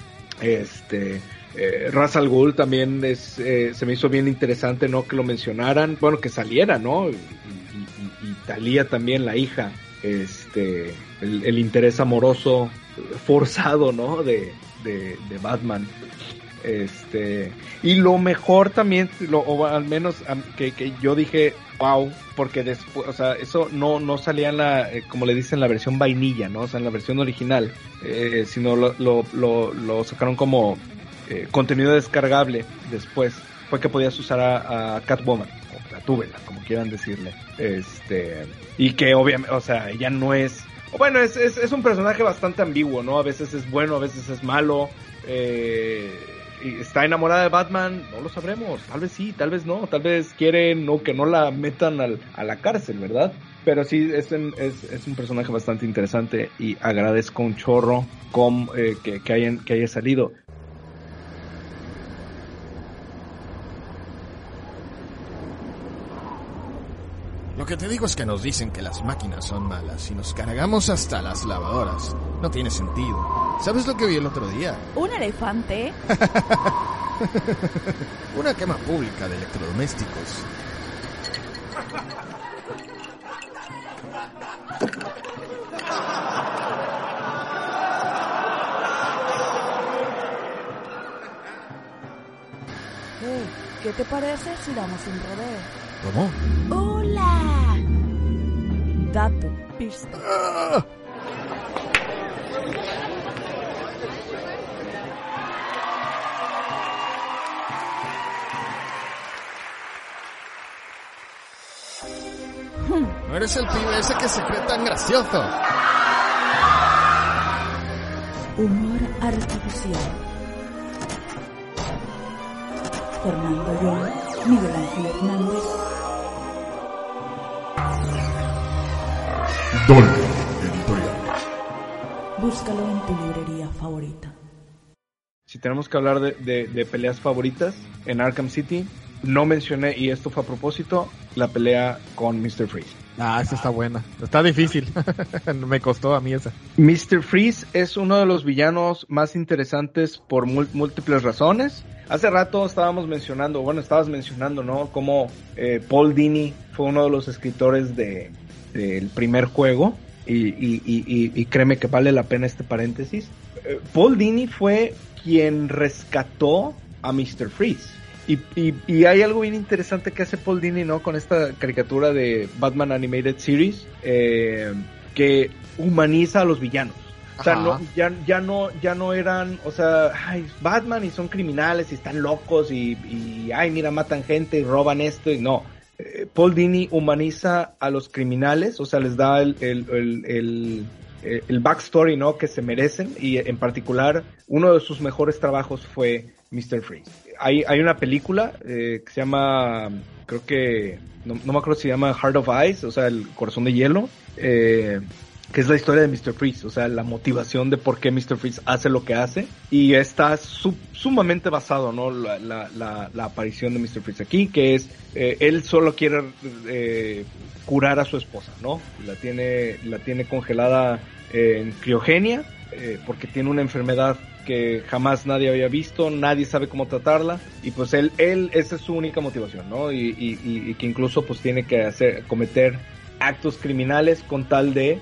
Ra's al Ghul también se me hizo bien interesante, ¿no? Que lo mencionaran, bueno, que saliera, ¿no? Y Talia también, la hija, el interés amoroso forzado, ¿no? De Batman. Y lo mejor también, o al menos que yo dije, wow, porque después, o sea, eso no salía en la, como le dicen, la versión vainilla, ¿no? O sea, en la versión original, sino lo sacaron como contenido descargable después. Fue que podías usar a Catwoman, o Gatúbela, como quieran decirle. Y que obviamente, o sea, ella no es, bueno, es un personaje bastante ambiguo, ¿no? A veces es bueno, a veces es malo. Y está enamorada de Batman, no lo sabremos, tal vez sí, tal vez no, tal vez quieren que no la metan a la cárcel, ¿verdad? Pero sí, es un personaje bastante interesante y agradezco un chorro que haya salido. Lo que te digo es que nos dicen que las máquinas son malas y nos cargamos hasta las lavadoras. No tiene sentido. ¿Sabes lo que vi el otro día? ¿Un elefante? Una quema pública de electrodomésticos. ¿Qué te parece si damos un rodeo? ¿Cómo? ¡Hola! Dato, pista. ¡Ah! No eres el pibe ese que se cree tan gracioso. Humor artificial. Fernando Young, Miguel Ángel Hernández. Dolby Editorial. Búscalo en tu librería favorita. Si tenemos que hablar de peleas favoritas en Arkham City, no mencioné, y esto fue a propósito, la pelea con Mr. Freeze. Esa está buena. Está difícil. Me costó a mí esa. Mr. Freeze es uno de los villanos más interesantes por múltiples razones. Hace rato estabas mencionando, ¿no? Cómo Paul Dini fue uno de los escritores del primer juego. y créeme que vale la pena este paréntesis. Paul Dini fue quien rescató a Mr. Freeze. Y hay algo bien interesante que hace Paul Dini, ¿no? Con esta caricatura de Batman Animated Series, que humaniza a los villanos. O sea, no, ya no eran, o sea, ay, Batman y son criminales y están locos y ay, mira, matan gente y roban esto y no. Paul Dini humaniza a los criminales, o sea, les da el backstory, ¿no? Que se merecen, y en particular uno de sus mejores trabajos fue Mr. Freeze. Hay una película que se llama, creo que, no me acuerdo si se llama Heart of Ice, o sea, el corazón de hielo, que es la historia de Mr. Freeze, o sea, la motivación de por qué Mr. Freeze hace lo que hace, y está sumamente basado, ¿no? La aparición de Mr. Freeze aquí, que es, él solo quiere curar a su esposa, ¿no? La tiene congelada en criogenia, porque tiene una enfermedad que jamás nadie había visto, nadie sabe cómo tratarla, y pues él esa es su única motivación, ¿no? Y que incluso pues tiene que cometer actos criminales con tal de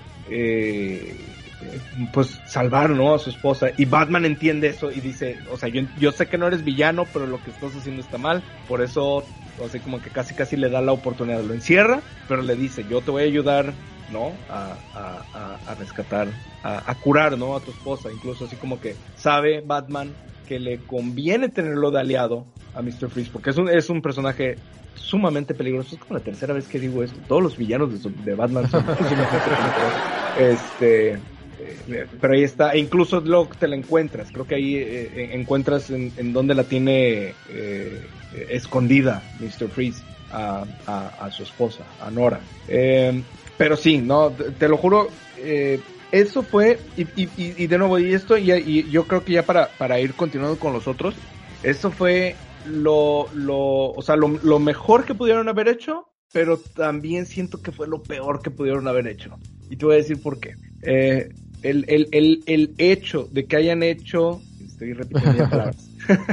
pues salvar, ¿no? A su esposa, y Batman entiende eso y dice, o sea, yo sé que no eres villano, pero lo que estás haciendo está mal, por eso, o sea, como que casi le da la oportunidad, lo encierra, pero le dice, yo te voy a ayudar, ¿no? A rescatar, a curar, ¿no? A tu esposa, incluso así como que sabe Batman que le conviene tenerlo de aliado a Mr. Freeze, porque es un personaje sumamente peligroso. Es como la tercera vez que digo esto. Todos los villanos de Batman son sumamente peligrosos. Pero ahí está, e incluso luego te la encuentras. Creo que ahí encuentras en donde la tiene escondida Mr. Freeze a su esposa, a Nora. Pero sí, no, te lo juro, eso fue, y de nuevo, y yo creo que ya para ir continuando con los otros, eso fue lo mejor que pudieron haber hecho, pero también siento que fue lo peor que pudieron haber hecho. Y te voy a decir por qué. El hecho de que hayan hecho, estoy repitiendo palabras,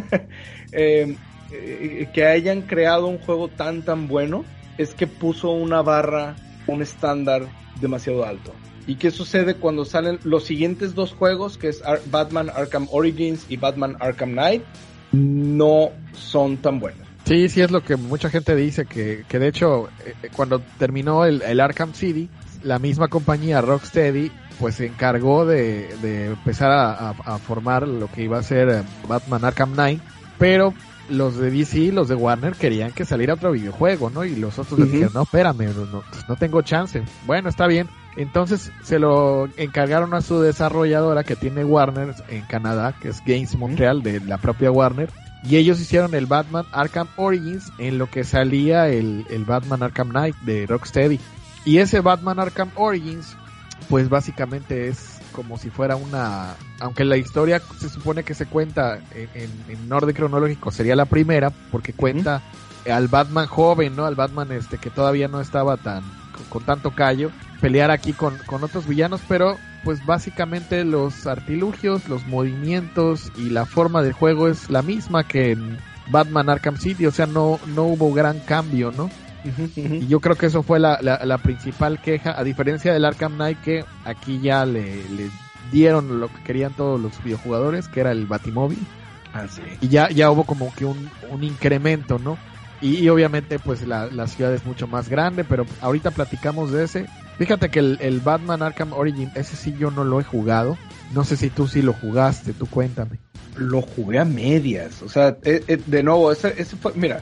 que hayan creado un juego tan bueno, es que puso una barra, un estándar demasiado alto. ¿Y qué sucede cuando salen los siguientes dos juegos, que es Batman Arkham Origins y Batman Arkham Knight? No son tan buenos. Sí, es lo que mucha gente dice, que de hecho, cuando terminó el Arkham City, la misma compañía Rocksteady pues se encargó de empezar a formar lo que iba a ser Batman Arkham Knight, pero los de DC, los de Warner, querían que saliera otro videojuego, ¿no? Y los otros les dijeron, no, espérame, no tengo chance. Bueno, está bien. Entonces se lo encargaron a su desarrolladora que tiene Warner en Canadá, que es Games Montreal, de la propia Warner, y ellos hicieron el Batman Arkham Origins en lo que salía el Batman Arkham Knight de Rocksteady. Y ese Batman Arkham Origins, pues básicamente es como si fuera aunque la historia se supone que se cuenta en orden cronológico, sería la primera, porque cuenta al Batman joven, ¿no? Al Batman que todavía no estaba con tanto callo, pelear aquí con otros villanos, pero pues básicamente los artilugios, los movimientos y la forma del juego es la misma que en Batman Arkham City, o sea, no hubo gran cambio, ¿no? Y yo creo que eso fue la principal queja, a diferencia del Arkham Knight, que aquí ya le dieron lo que querían todos los videojugadores, que era el Batimóvil. Sí. Y ya hubo como que un incremento, ¿no? Y obviamente pues la ciudad es mucho más grande, pero ahorita platicamos de ese. Fíjate que el Batman Arkham Origin, ese sí yo no lo he jugado. No sé si tú sí lo jugaste, tú cuéntame. Lo jugué a medias, o sea, de nuevo, ese fue, mira,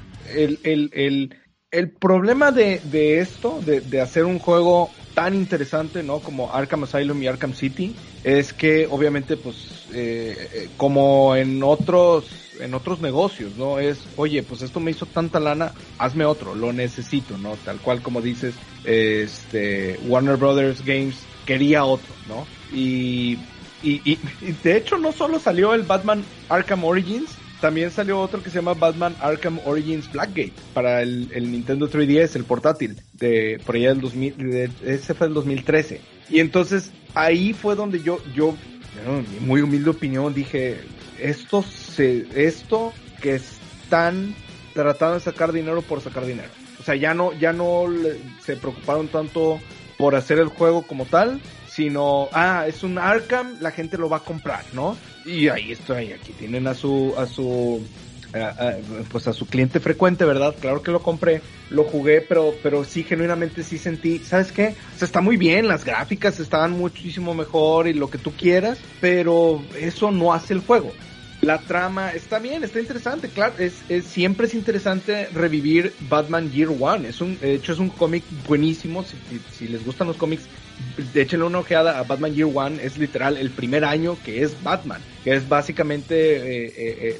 el problema de esto, de hacer un juego tan interesante, ¿no? Como Arkham Asylum y Arkham City, es que obviamente pues como en otros negocios, ¿no? Es, oye, pues esto me hizo tanta lana, hazme otro, lo necesito, ¿no? Tal cual como dices, Warner Brothers Games quería otro, ¿no? Y de hecho no solo salió el Batman Arkham Origins, también salió otro que se llama Batman Arkham Origins Blackgate para el Nintendo 3DS, el portátil, por allá del ese fue el 2013. Y entonces ahí fue donde yo en muy humilde opinión dije, esto que están tratando de sacar dinero por sacar dinero. O sea, ya no se preocuparon tanto por hacer el juego como tal, sino, es un Arkham, la gente lo va a comprar, ¿no? Y ahí estoy, aquí tienen a su cliente frecuente, ¿verdad? Claro que lo compré, lo jugué, pero sí, genuinamente sí sentí, ¿sabes qué? O sea, está muy bien, las gráficas estaban muchísimo mejor y lo que tú quieras, pero eso no hace el juego. La trama está bien, está interesante, claro, siempre es interesante revivir Batman Year One. De hecho es un cómic buenísimo, si les gustan los cómics, échenle una ojeada a Batman Year One. Es literal el primer año que es Batman, que es básicamente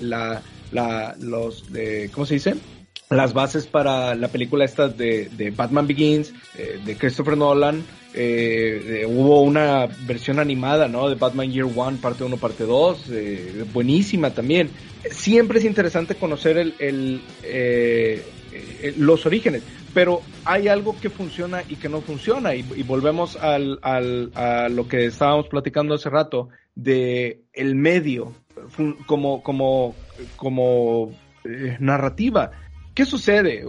¿cómo se dice? Las bases para la película esta de Batman Begins, de Christopher Nolan. Hubo una versión animada, ¿no? De Batman Year One, parte 1, parte 2, buenísima también. Siempre es interesante conocer los orígenes, pero hay algo que funciona y que no funciona, y volvemos a lo que estábamos platicando hace rato, de el medio como narrativa. ¿Qué sucede?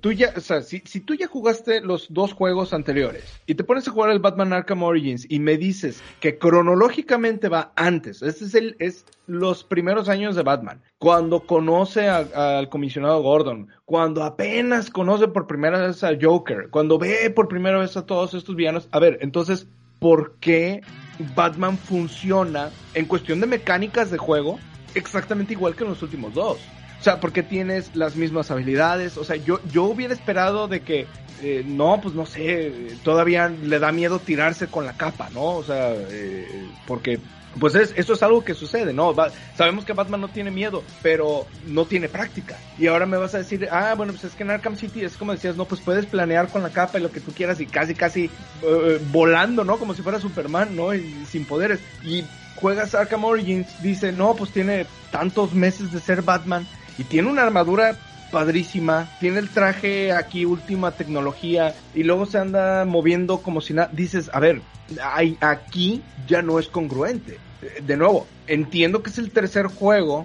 Si tú ya jugaste los 2 juegos anteriores y te pones a jugar el Batman Arkham Origins y me dices que cronológicamente va antes, es los primeros años de Batman, cuando conoce al comisionado Gordon, cuando apenas conoce por primera vez al Joker, cuando ve por primera vez a todos estos villanos, a ver, entonces, ¿por qué Batman funciona en cuestión de mecánicas de juego exactamente igual que en los últimos 2? O sea, porque tienes las mismas habilidades. O sea, yo hubiera esperado de que, no sé, todavía le da miedo tirarse con la capa, ¿no? O sea, porque, pues eso es algo que sucede, ¿no? Sabemos que Batman no tiene miedo, pero no tiene práctica. Y ahora me vas a decir, bueno, pues es que en Arkham City es como decías, no, pues puedes planear con la capa y lo que tú quieras y casi volando, ¿no? Como si fuera Superman, ¿no? Y sin poderes. Y juegas Arkham Origins, dice, no, pues tiene tantos meses de ser Batman y tiene una armadura padrísima, tiene el traje aquí última tecnología y luego se anda moviendo como si nada. Dices, a ver, aquí ya no es congruente. De nuevo, entiendo que es el tercer juego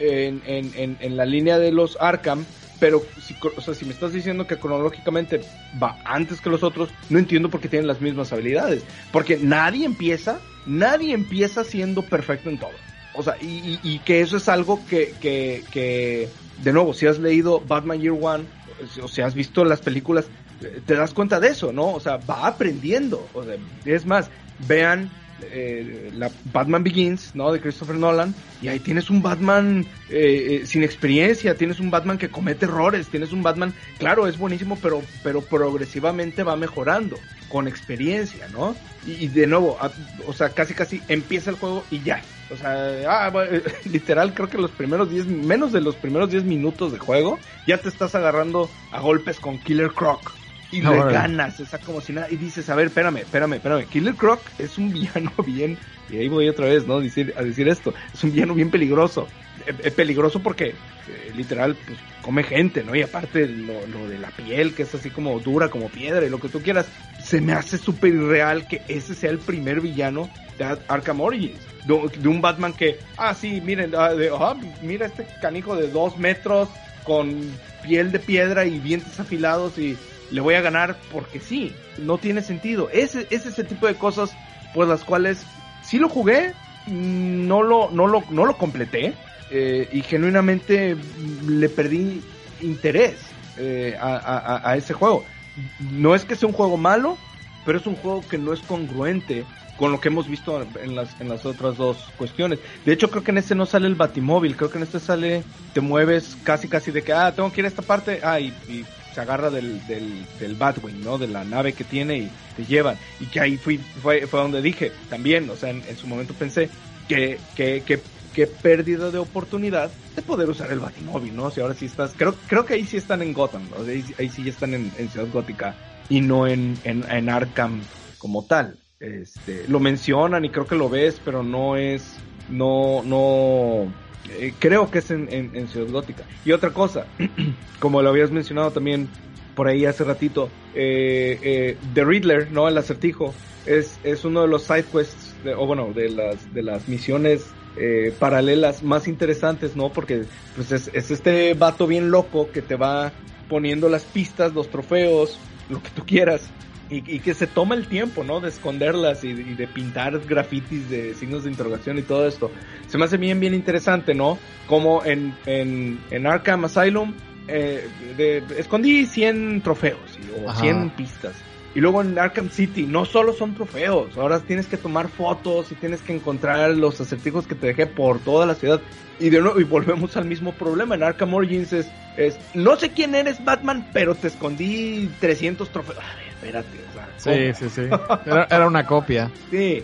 en la línea de los Arkham, pero si me estás diciendo que cronológicamente va antes que los otros, no entiendo por qué tienen las mismas habilidades, porque nadie empieza siendo perfecto en todo. O sea, y que eso es algo que de nuevo, si has leído Batman Year One, o si has visto las películas, te das cuenta de eso, ¿no? O sea, va aprendiendo. O sea, es más, vean la Batman Begins, ¿no? De Christopher Nolan, y ahí tienes un Batman sin experiencia, tienes un Batman que comete errores, tienes un Batman, claro, es buenísimo, pero progresivamente va mejorando con experiencia, ¿no? Y de nuevo, o sea, casi empieza el juego y ya. O sea, literal, creo que menos de los primeros 10 minutos de juego, ya te estás agarrando a golpes con Killer Croc. Y le ganas, o sea, como si nada, y dices, a ver, espérame, Killer Croc es un villano bien, y ahí voy otra vez, ¿no? A decir esto, es un villano bien peligroso. Peligroso porque, literal, pues, come gente, ¿no? Y aparte, lo de la piel, que es así como dura, como piedra, y lo que tú quieras, se me hace súper irreal que ese sea el primer villano de Arkham Origins. De un Batman que, sí, miren, mira este canijo de 2 metros, con piel de piedra y dientes afilados, y le voy a ganar porque sí, no tiene sentido. Es ese tipo de cosas por las cuales sí lo jugué, no lo completé, y genuinamente le perdí interés a ese juego. No es que sea un juego malo, pero es un juego que no es congruente con lo que hemos visto en las otras 2 cuestiones. De hecho, creo que en este no sale el Batimóvil, creo que en este sale, te mueves casi de que, tengo que ir a esta parte, y se agarra del Batwing, ¿no? De la nave que tiene y te llevan. Y que ahí fue donde dije, también, o sea, en su momento pensé que pérdida de oportunidad de poder usar el Batimóvil, ¿no? O sea, ahora sí estás, creo que ahí sí están en Gotham, ¿no? Ahí sí ya están en Ciudad Gótica y no en Arkham como tal. Lo mencionan y creo que lo ves, pero no creo que es en Ciudad Gótica. Y otra cosa, como lo habías mencionado también por ahí hace ratito, The Riddler, ¿no? El acertijo es uno de los side quests de las misiones paralelas más interesantes, ¿no? Porque pues es este vato bien loco que te va poniendo las pistas, los trofeos, lo que tú quieras, y que se toma el tiempo, ¿no? De esconderlas y de pintar grafitis de signos de interrogación y todo esto. Se me hace bien interesante, ¿no? Como en Arkham Asylum escondí 100 trofeos o 100 pistas. Y luego en Arkham City no solo son trofeos, ahora tienes que tomar fotos y tienes que encontrar los acertijos que te dejé por toda la ciudad. Y de nuevo, y volvemos al mismo problema. En Arkham Origins es no sé quién eres, Batman, pero te escondí 300 trofeos. Ay, espérate, o sea, sí. Era una copia. Sí,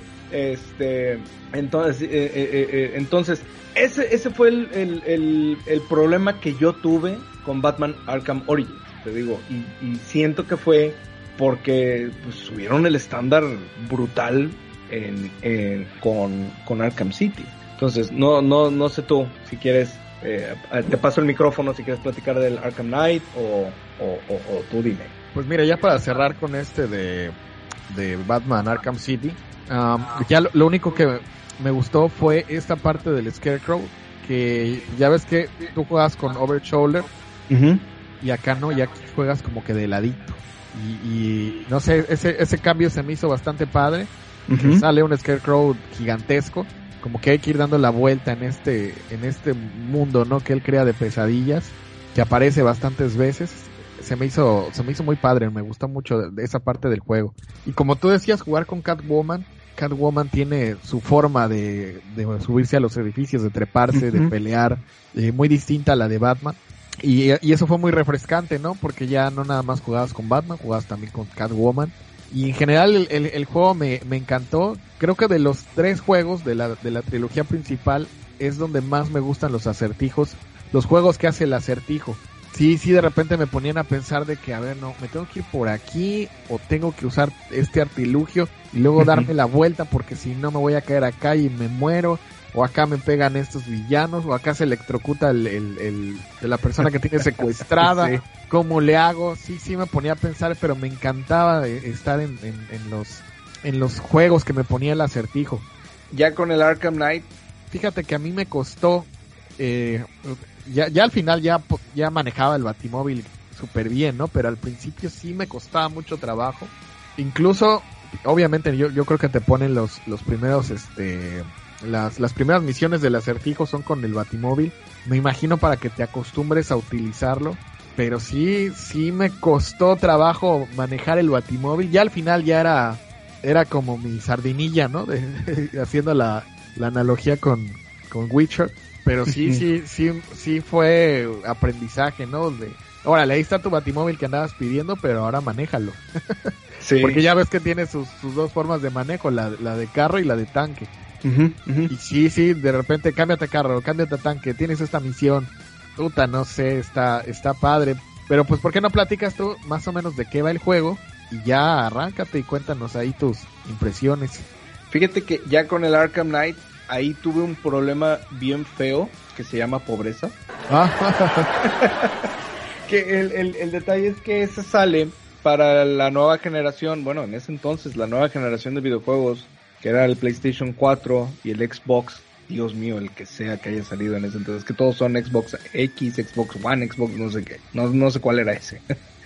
entonces ese fue el problema que yo tuve con Batman Arkham Origins, te digo, y siento que fue porque pues, subieron el estándar brutal con Arkham City. Entonces, no sé tú, si quieres, te paso el micrófono si quieres platicar del Arkham Knight o tú dime. Pues mira, ya para cerrar con de Batman Arkham City, ya lo único que me gustó fue esta parte del Scarecrow, que ya ves que tú juegas con over shoulder, y acá no, ya juegas como que de ladito. Y no sé, ese cambio se me hizo bastante padre. Que sale un Scarecrow gigantesco, como que hay que ir dando la vuelta en este mundo, ¿no? Que él crea de pesadillas, que aparece bastantes veces. Se me hizo muy padre, me gustó mucho de esa parte del juego. Y como tú decías, jugar con Catwoman tiene su forma de subirse a los edificios, de treparse, de pelear, muy distinta a la de Batman. Y eso fue muy refrescante, ¿no? Porque ya no nada más jugabas con Batman, jugabas también con Catwoman. Y en general el juego me encantó. Creo que de los 3 juegos de la trilogía principal es donde más me gustan los acertijos, los juegos que hace el acertijo. Sí, de repente me ponían a pensar de que, a ver, no, me tengo que ir por aquí o tengo que usar este artilugio y luego darme la vuelta porque si no me voy a caer acá y me muero, o acá me pegan estos villanos, o acá se electrocuta la persona que tiene secuestrada. Sí. ¿Cómo le hago? Sí me ponía a pensar, pero me encantaba estar en los juegos que me ponía el acertijo. Ya con el Arkham Knight, fíjate que a mí me costó, ya al final ya manejaba el Batimóvil súper bien, ¿no? Pero al principio sí me costaba mucho trabajo. Incluso, obviamente, yo creo que te ponen los primeros, las primeras misiones del acertijo son con el Batimóvil. Me imagino para que te acostumbres a utilizarlo. Pero sí me costó trabajo manejar el Batimóvil. Ya al final ya era como mi sardinilla, ¿no? Haciendo la analogía con Witcher. Pero sí fue aprendizaje, ¿no? Órale, ahí está tu Batimóvil que andabas pidiendo, pero ahora manéjalo. Sí. Porque ya ves que tiene sus 2 formas de manejo, la de carro y la de tanque. Y sí, de repente cámbiate a carro, cámbiate a tanque, tienes esta misión. Puta, no sé, está padre. Pero pues, ¿por qué no platicas tú más o menos de qué va el juego? Y ya arráncate y cuéntanos ahí tus impresiones. Fíjate que ya con el Arkham Knight, ahí tuve un problema bien feo que se llama pobreza. Que el detalle es que ese sale para la nueva generación, bueno, en ese entonces, la nueva generación de videojuegos, que era el PlayStation 4 y el Xbox. Dios mío, el que sea que haya salido en ese entonces, que todos son Xbox X, Xbox One, Xbox no sé qué, no sé cuál era ese.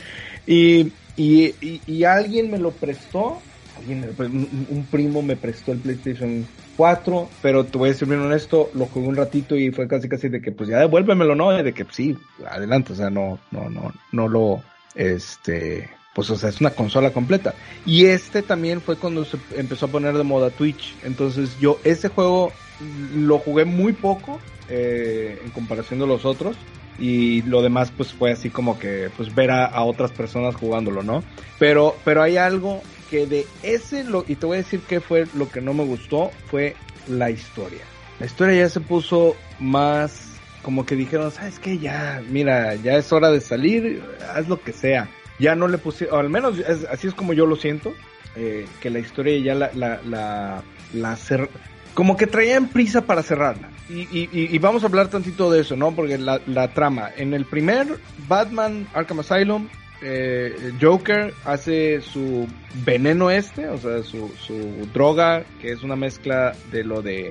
y alguien me lo prestó, un primo me prestó el PlayStation 4, pero te voy a decir bien honesto, lo jugué un ratito y fue casi de que pues ya devuélvemelo, ¿no? De que sí, adelante, o sea, no lo, pues o sea, es una consola completa. Y también fue cuando se empezó a poner de moda Twitch, entonces yo ese juego lo jugué muy poco en comparación de los otros, y lo demás pues fue así como que pues ver a otras personas jugándolo, ¿no? Pero hay algo que de y te voy a decir que fue lo que no me gustó, fue la historia. La historia ya se puso más como que dijeron, ¿sabes qué? Ya, mira, ya es hora de salir, haz lo que sea. Ya no le pusieron, o al menos así es como yo lo siento, que la historia ya como que traían prisa para cerrarla. Y vamos a hablar tantito de eso, ¿no? Porque la trama, en el primer Batman Arkham Asylum, Joker hace su veneno o sea, su droga, que es una mezcla de lo de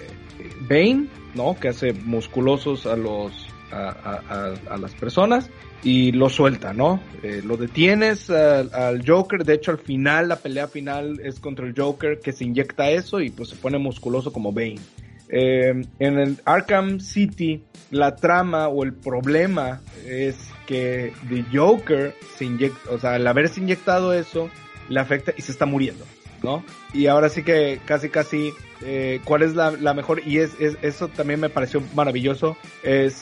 Bane, ¿no? Que hace musculosos a las personas. y lo suelta, ¿no? Lo detienes al Joker. De hecho, al final, la pelea final es contra el Joker, que se inyecta eso y pues se pone musculoso como Bane. En el Arkham City, la trama o el problema es que The Joker se inyecta, o sea, al haberse inyectado eso, le afecta y se está muriendo, ¿no? Y ahora sí que casi, ¿cuál es la mejor? Y eso también me pareció maravilloso, es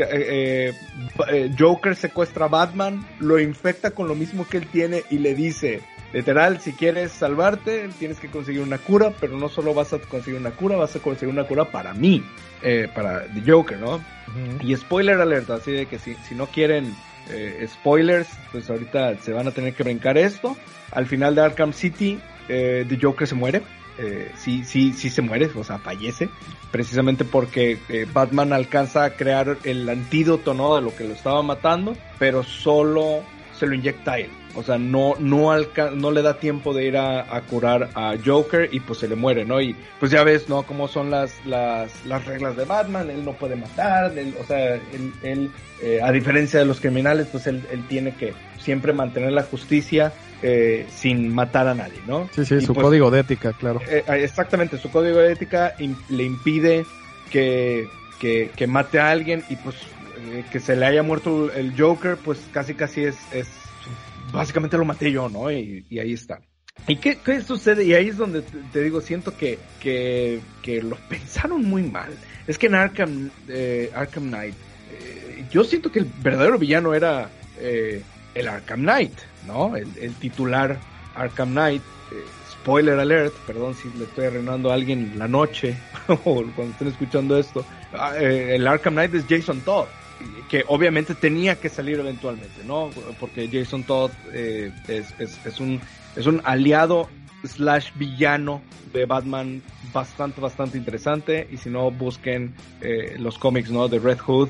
Joker secuestra a Batman, lo infecta con lo mismo que él tiene y le dice, literal, si quieres salvarte, tienes que conseguir una cura, pero no solo vas a conseguir una cura, vas a conseguir una cura para mí, para The Joker, ¿no? Uh-huh. Y spoiler alert, así de que si no quieren spoilers, pues ahorita se van a tener que brincar esto. Al final de Arkham City, The Joker se muere. Sí se muere, o sea, fallece, precisamente porque Batman alcanza a crear el antídoto, ¿no? De lo que lo estaba matando, pero solo se lo inyecta a él. O sea, no le da tiempo de ir a curar a Joker y pues se le muere, ¿no? Y pues ya ves, ¿no? Cómo son las reglas de Batman, él no puede matar, o sea, él a diferencia de los criminales, pues él tiene que siempre mantener la justicia sin matar a nadie, ¿no? Sí, su pues, código de ética, claro. Exactamente, su código de ética le impide que mate a alguien y pues que se le haya muerto el Joker, pues casi es básicamente lo maté yo, ¿no? Y ahí está. ¿Y qué sucede? Y ahí es donde te digo, siento que lo pensaron muy mal. Es que en Arkham Knight, yo siento que el verdadero villano era el Arkham Knight, ¿no? El titular Arkham Knight. Spoiler alert, perdón si le estoy arruinando a alguien la noche o cuando estén escuchando esto. El Arkham Knight es Jason Todd, que obviamente tenía que salir eventualmente, ¿no? Porque Jason Todd es un aliado / villano de Batman bastante interesante, y si no, busquen los cómics, ¿no? De Red Hood,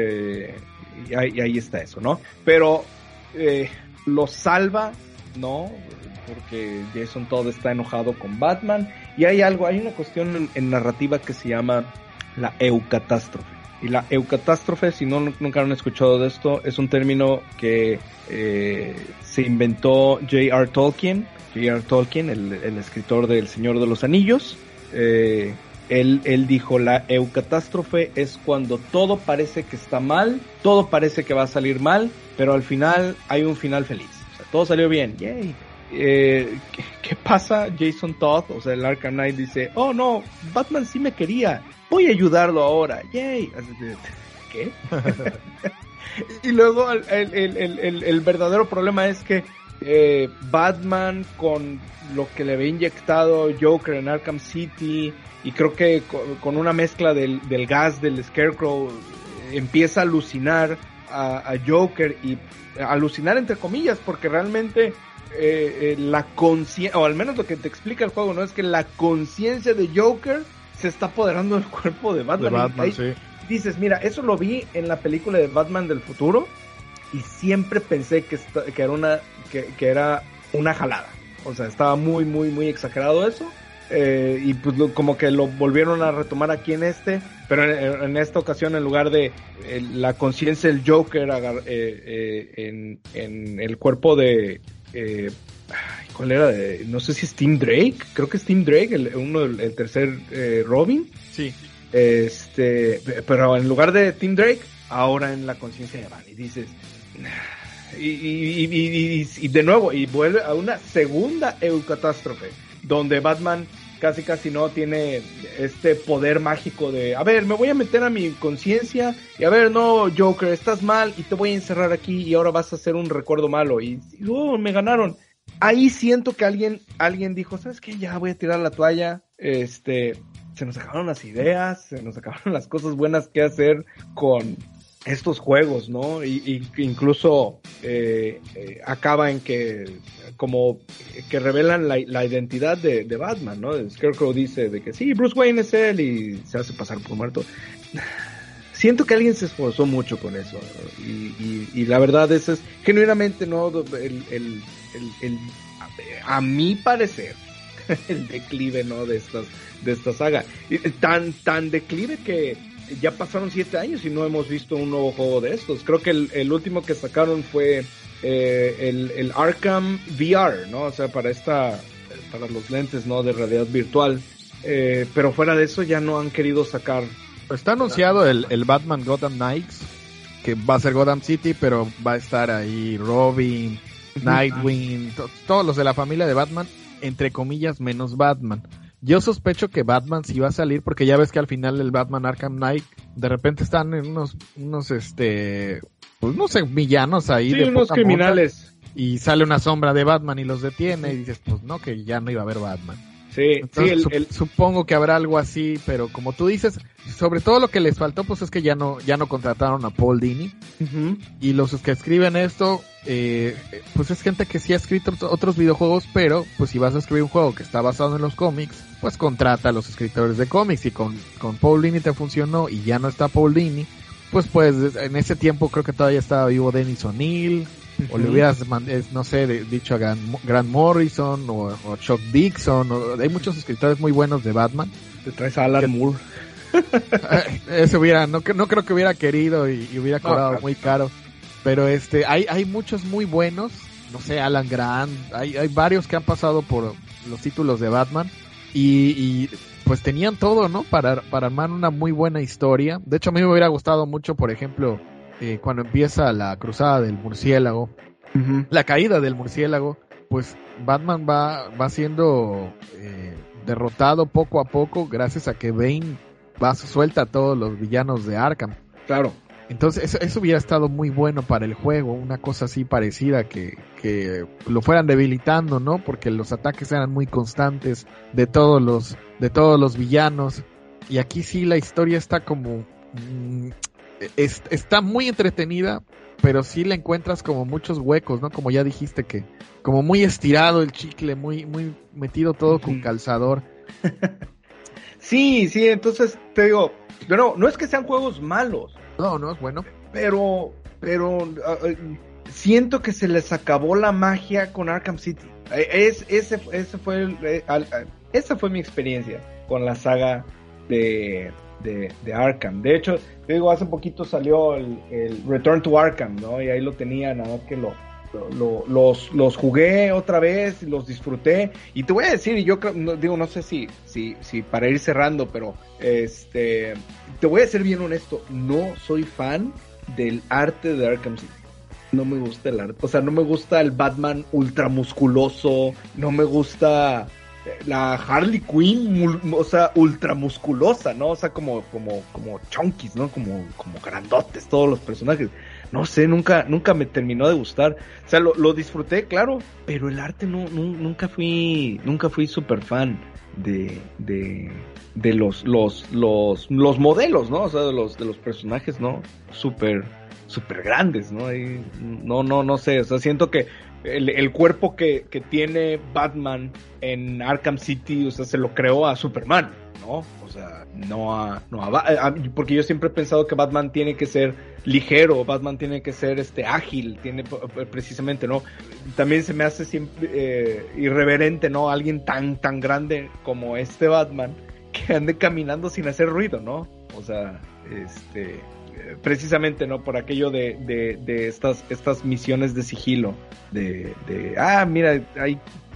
y ahí está eso, ¿no? Pero lo salva, ¿no? Porque Jason Todd está enojado con Batman, y hay una cuestión en narrativa que se llama la eucatástrofe. Y la eucatástrofe, si nunca han escuchado de esto, es un término que se inventó J.R. Tolkien, el escritor del Señor de los Anillos. Él dijo, la eucatástrofe es cuando todo parece que está mal, todo parece que va a salir mal, pero al final hay un final feliz. O sea, todo salió bien, yay. ¿Qué pasa? Jason Todd, o sea, el Arkham Knight dice, oh no, Batman sí me quería, voy a ayudarlo ahora, yay. ¿Qué? Y luego el verdadero problema es que Batman, con lo que le había inyectado Joker en Arkham City, y creo que con una mezcla del gas del Scarecrow, empieza a alucinar a Joker, y alucinar entre comillas, porque realmente la conciencia, o al menos lo que te explica el juego, ¿no? Es que la conciencia de Joker se está apoderando del cuerpo de Batman. Ahí, sí. Dices, mira, eso lo vi en la película de Batman del futuro, y siempre pensé que era una jalada. O sea, estaba muy exagerado eso. Y pues como que lo volvieron a retomar aquí pero en esta ocasión, en lugar de la conciencia del Joker en el cuerpo de ¿cuál era? No sé si es Tim Drake, creo que es Tim Drake, el tercer Robin. Sí. Pero en lugar de Tim Drake, ahora en la conciencia de Batman. Y dices, y de nuevo, y vuelve a una segunda eucatástrofe, donde Batman casi no tiene este poder mágico de, a ver, me voy a meter a mi conciencia, y a ver, no, Joker, estás mal, y te voy a encerrar aquí, y ahora vas a hacer un recuerdo malo, y me ganaron. Ahí siento que alguien dijo, ¿sabes qué? Ya voy a tirar la toalla, se nos acabaron las ideas, se nos acabaron las cosas buenas que hacer con estos juegos, ¿no? Y incluso acaba en que como que revelan la identidad de Batman, ¿no? Scarecrow dice de que sí, Bruce Wayne es él, y se hace pasar por muerto. Siento que alguien se esforzó mucho con eso, y la verdad es genuinamente, ¿no? A mi parecer, el declive, ¿no? de esta saga, tan declive que ya pasaron 7 años y no hemos visto un nuevo juego de estos. Creo que el último que sacaron fue el Arkham VR, ¿no? O sea, para los lentes, ¿no? De realidad virtual. Pero fuera de eso ya no han querido sacar. Está anunciado el Batman Gotham Knights, que va a ser Gotham City, pero va a estar ahí Robin, Nightwing, todos los de la familia de Batman, entre comillas, menos Batman. Yo sospecho que Batman sí va a salir, porque ya ves que al final del Batman Arkham Knight, de repente están en unos pues no sé, villanos ahí. Sí, de unos criminales. Monta, y sale una sombra de Batman y los detiene, y dices, pues no, que ya no iba a haber Batman. Sí, entonces, supongo que habrá algo así, pero como tú dices, sobre todo lo que les faltó, pues es que ya no contrataron a Paul Dini. Y los que escriben esto, pues es gente que sí ha escrito otros videojuegos, pero pues si vas a escribir un juego que está basado en los cómics, pues contrata a los escritores de cómics. Y con Paul Dini te funcionó y ya no está Paul Dini, pues en ese tiempo creo que todavía estaba vivo Dennis O'Neil. O le hubieras, no sé, dicho a Grant Morrison o Chuck Dixon. Hay muchos escritores muy buenos de Batman. Te traes a Alan Moore. Eso no creo que hubiera querido y hubiera cobrado muy caro. Pero hay muchos muy buenos. No sé, Alan Grant. Hay varios que han pasado por los títulos de Batman. Y pues tenían todo, ¿no? Para armar una muy buena historia. De hecho, a mí me hubiera gustado mucho, por ejemplo, cuando empieza la cruzada del murciélago, la caída del murciélago, pues Batman va siendo derrotado poco a poco gracias a que Bane suelta a todos los villanos de Arkham. Claro. Entonces eso hubiera estado muy bueno para el juego, una cosa así parecida que lo fueran debilitando, ¿no? Porque los ataques eran muy constantes de todos los villanos, y aquí sí la historia está como está muy entretenida, pero sí le encuentras como muchos huecos, ¿no? Como ya dijiste, que como muy estirado el chicle, muy metido todo con calzador. Sí, entonces te digo, no es que sean juegos malos. No es bueno. Pero siento que se les acabó la magia con Arkham City. Esa fue mi experiencia con la saga de Arkham. De hecho, te digo, hace poquito salió el Return to Arkham, ¿no? Y ahí lo tenía, nada más que los jugué otra vez, los disfruté. Y te voy a decir, y yo no sé si para ir cerrando, pero te voy a ser bien honesto, no soy fan del arte de Arkham City. No me gusta el arte, o sea, no me gusta el Batman ultramusculoso, no me gusta la Harley Quinn, o sea, ultramusculosa, ¿no? O sea, como chonquis, ¿no? Como grandotes todos los personajes. No sé, nunca me terminó de gustar. O sea, lo disfruté, claro, pero el arte nunca fui super fan de los modelos, ¿no? O sea, de los personajes, ¿no? Super grandes, ¿no? Y no sé, o sea, siento que el cuerpo que tiene Batman en Arkham City, o sea, se lo creó a Superman, ¿no? O sea, porque yo siempre he pensado que Batman tiene que ser ligero, Batman tiene que ser ágil, tiene precisamente, ¿no? También se me hace siempre irreverente, ¿no? Alguien tan grande como Batman que ande caminando sin hacer ruido, ¿no? O sea, precisamente, ¿no? Por aquello de estas misiones de sigilo, mira, hay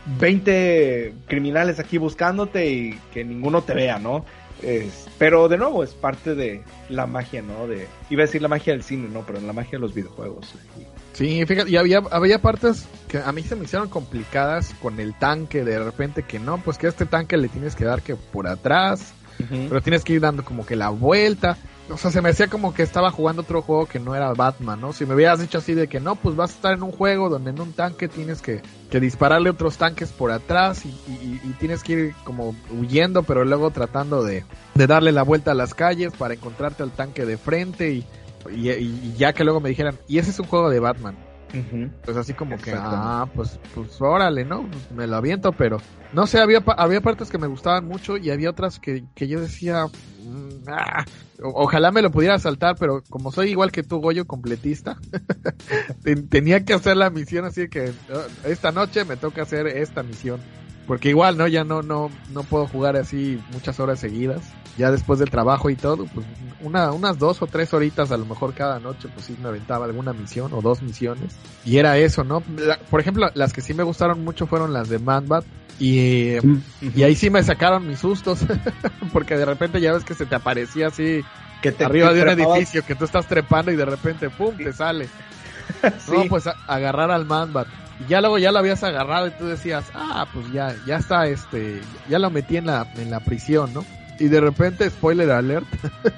20 criminales aquí buscándote y que ninguno te vea, ¿no? Pero de nuevo es parte de la magia, ¿no? Iba a decir la magia del cine, ¿no? Pero la magia de los videojuegos. Sí, fíjate, y había partes que a mí se me hicieron complicadas con el tanque, de repente que no, pues que a este tanque le tienes que dar que por atrás, pero tienes que ir dando como que la vuelta. O sea, se me hacía como que estaba jugando otro juego que no era Batman, ¿no? Si me hubieras dicho así de que no, pues vas a estar en un juego donde en un tanque tienes que dispararle otros tanques por atrás y tienes que ir como huyendo, pero luego tratando de darle la vuelta a las calles para encontrarte al tanque de frente y ya que luego me dijeran, y ese es un juego de Batman. Pues así como que, pues órale, ¿no? Pues me lo aviento, pero no sé, había partes que me gustaban mucho y había otras que yo decía, ojalá me lo pudiera saltar, pero como soy igual que tú, Goyo, completista, tenía que hacer la misión, así que esta noche me toca hacer esta misión, porque igual, ¿no? Ya no puedo jugar así muchas horas seguidas. ya después del trabajo y todo, pues unas 2 o 3 horitas a lo mejor cada noche, pues sí me aventaba alguna misión o 2 misiones. Y era eso, ¿no? Por ejemplo, las que sí me gustaron mucho fueron las de Man-Bat. Y ahí sí me sacaron mis sustos, porque de repente ya ves que se te aparecía así arriba de un edificio, que tú estás trepando y de repente, ¡pum!, te sale. Sí. No, pues agarrar al Man-Bat. Y ya luego ya lo habías agarrado y tú decías, pues ya está, ya lo metí en la prisión, ¿no? Y de repente, spoiler alert,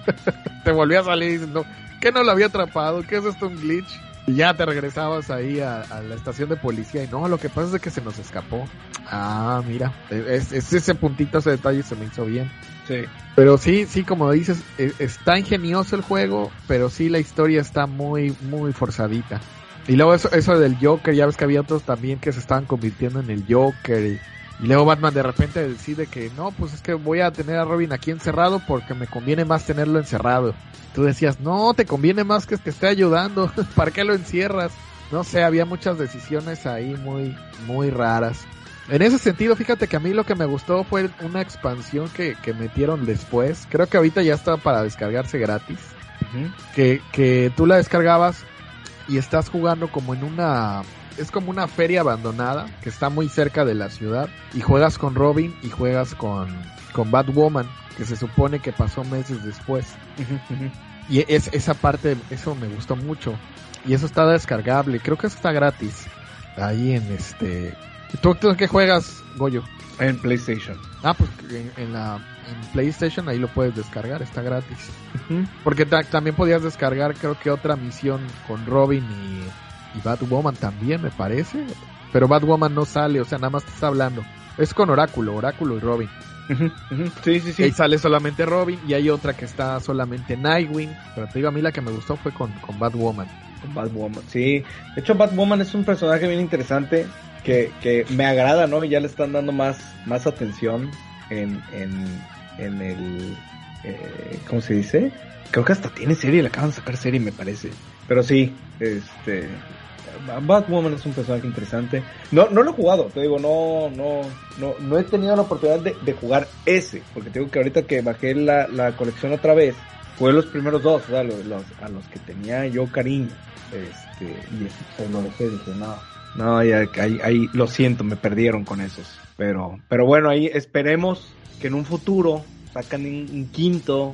te volvía a salir diciendo, ¿qué no lo había atrapado? ¿Qué es esto, un glitch? Y ya te regresabas ahí a la estación de policía y no, lo que pasa es que se nos escapó. Mira, es ese puntito, ese detalle se me hizo bien. Sí. Pero sí, como dices, está ingenioso el juego, pero sí la historia está muy, muy forzadita. Y luego eso del Joker, ya ves que había otros también que se estaban convirtiendo en el Joker. Y luego Batman de repente decide que no, pues es que voy a tener a Robin aquí encerrado porque me conviene más tenerlo encerrado. Tú decías, no, te conviene más que te esté ayudando, ¿para qué lo encierras? No sé, había muchas decisiones ahí muy, muy raras. En ese sentido, fíjate que a mí lo que me gustó fue una expansión que metieron después. Creo que ahorita ya está para descargarse gratis. Uh-huh. Que tú la descargabas y estás jugando como en es como una feria abandonada que está muy cerca de la ciudad, y juegas con Robin y juegas con Batwoman, que se supone que pasó meses después. Uh-huh. Y esa parte, eso me gustó mucho, y eso está descargable, creo que eso está gratis ahí en ¿Tú en qué juegas, Goyo? En PlayStation. Pues en PlayStation ahí lo puedes descargar, está gratis. Uh-huh. Porque también podías descargar, creo que otra misión con Robin y Batwoman también, me parece. Pero Batwoman no sale, o sea, nada más te está hablando. Es con Oráculo y Robin. Uh-huh, uh-huh. Sí. Ahí sale solamente Robin, y hay otra que está solamente Nightwing. Pero te digo, a mí la que me gustó fue con Batwoman. Con Batwoman, sí. De hecho, Batwoman es un personaje bien interesante que me agrada, ¿no? Y ya le están dando más atención en el... ¿cómo se dice? Creo que hasta tiene serie, le acaban de sacar serie, me parece. Pero sí, Batwoman es un personaje interesante. No lo he jugado, te digo, no he tenido la oportunidad de jugar ese, porque te digo que ahorita que bajé la colección otra vez, jugué los primeros 2, o sea, a los que tenía yo cariño, y eso lo dejé, dije, no, ahí lo siento, me perdieron con esos, pero bueno, ahí esperemos que en un futuro sacan un quinto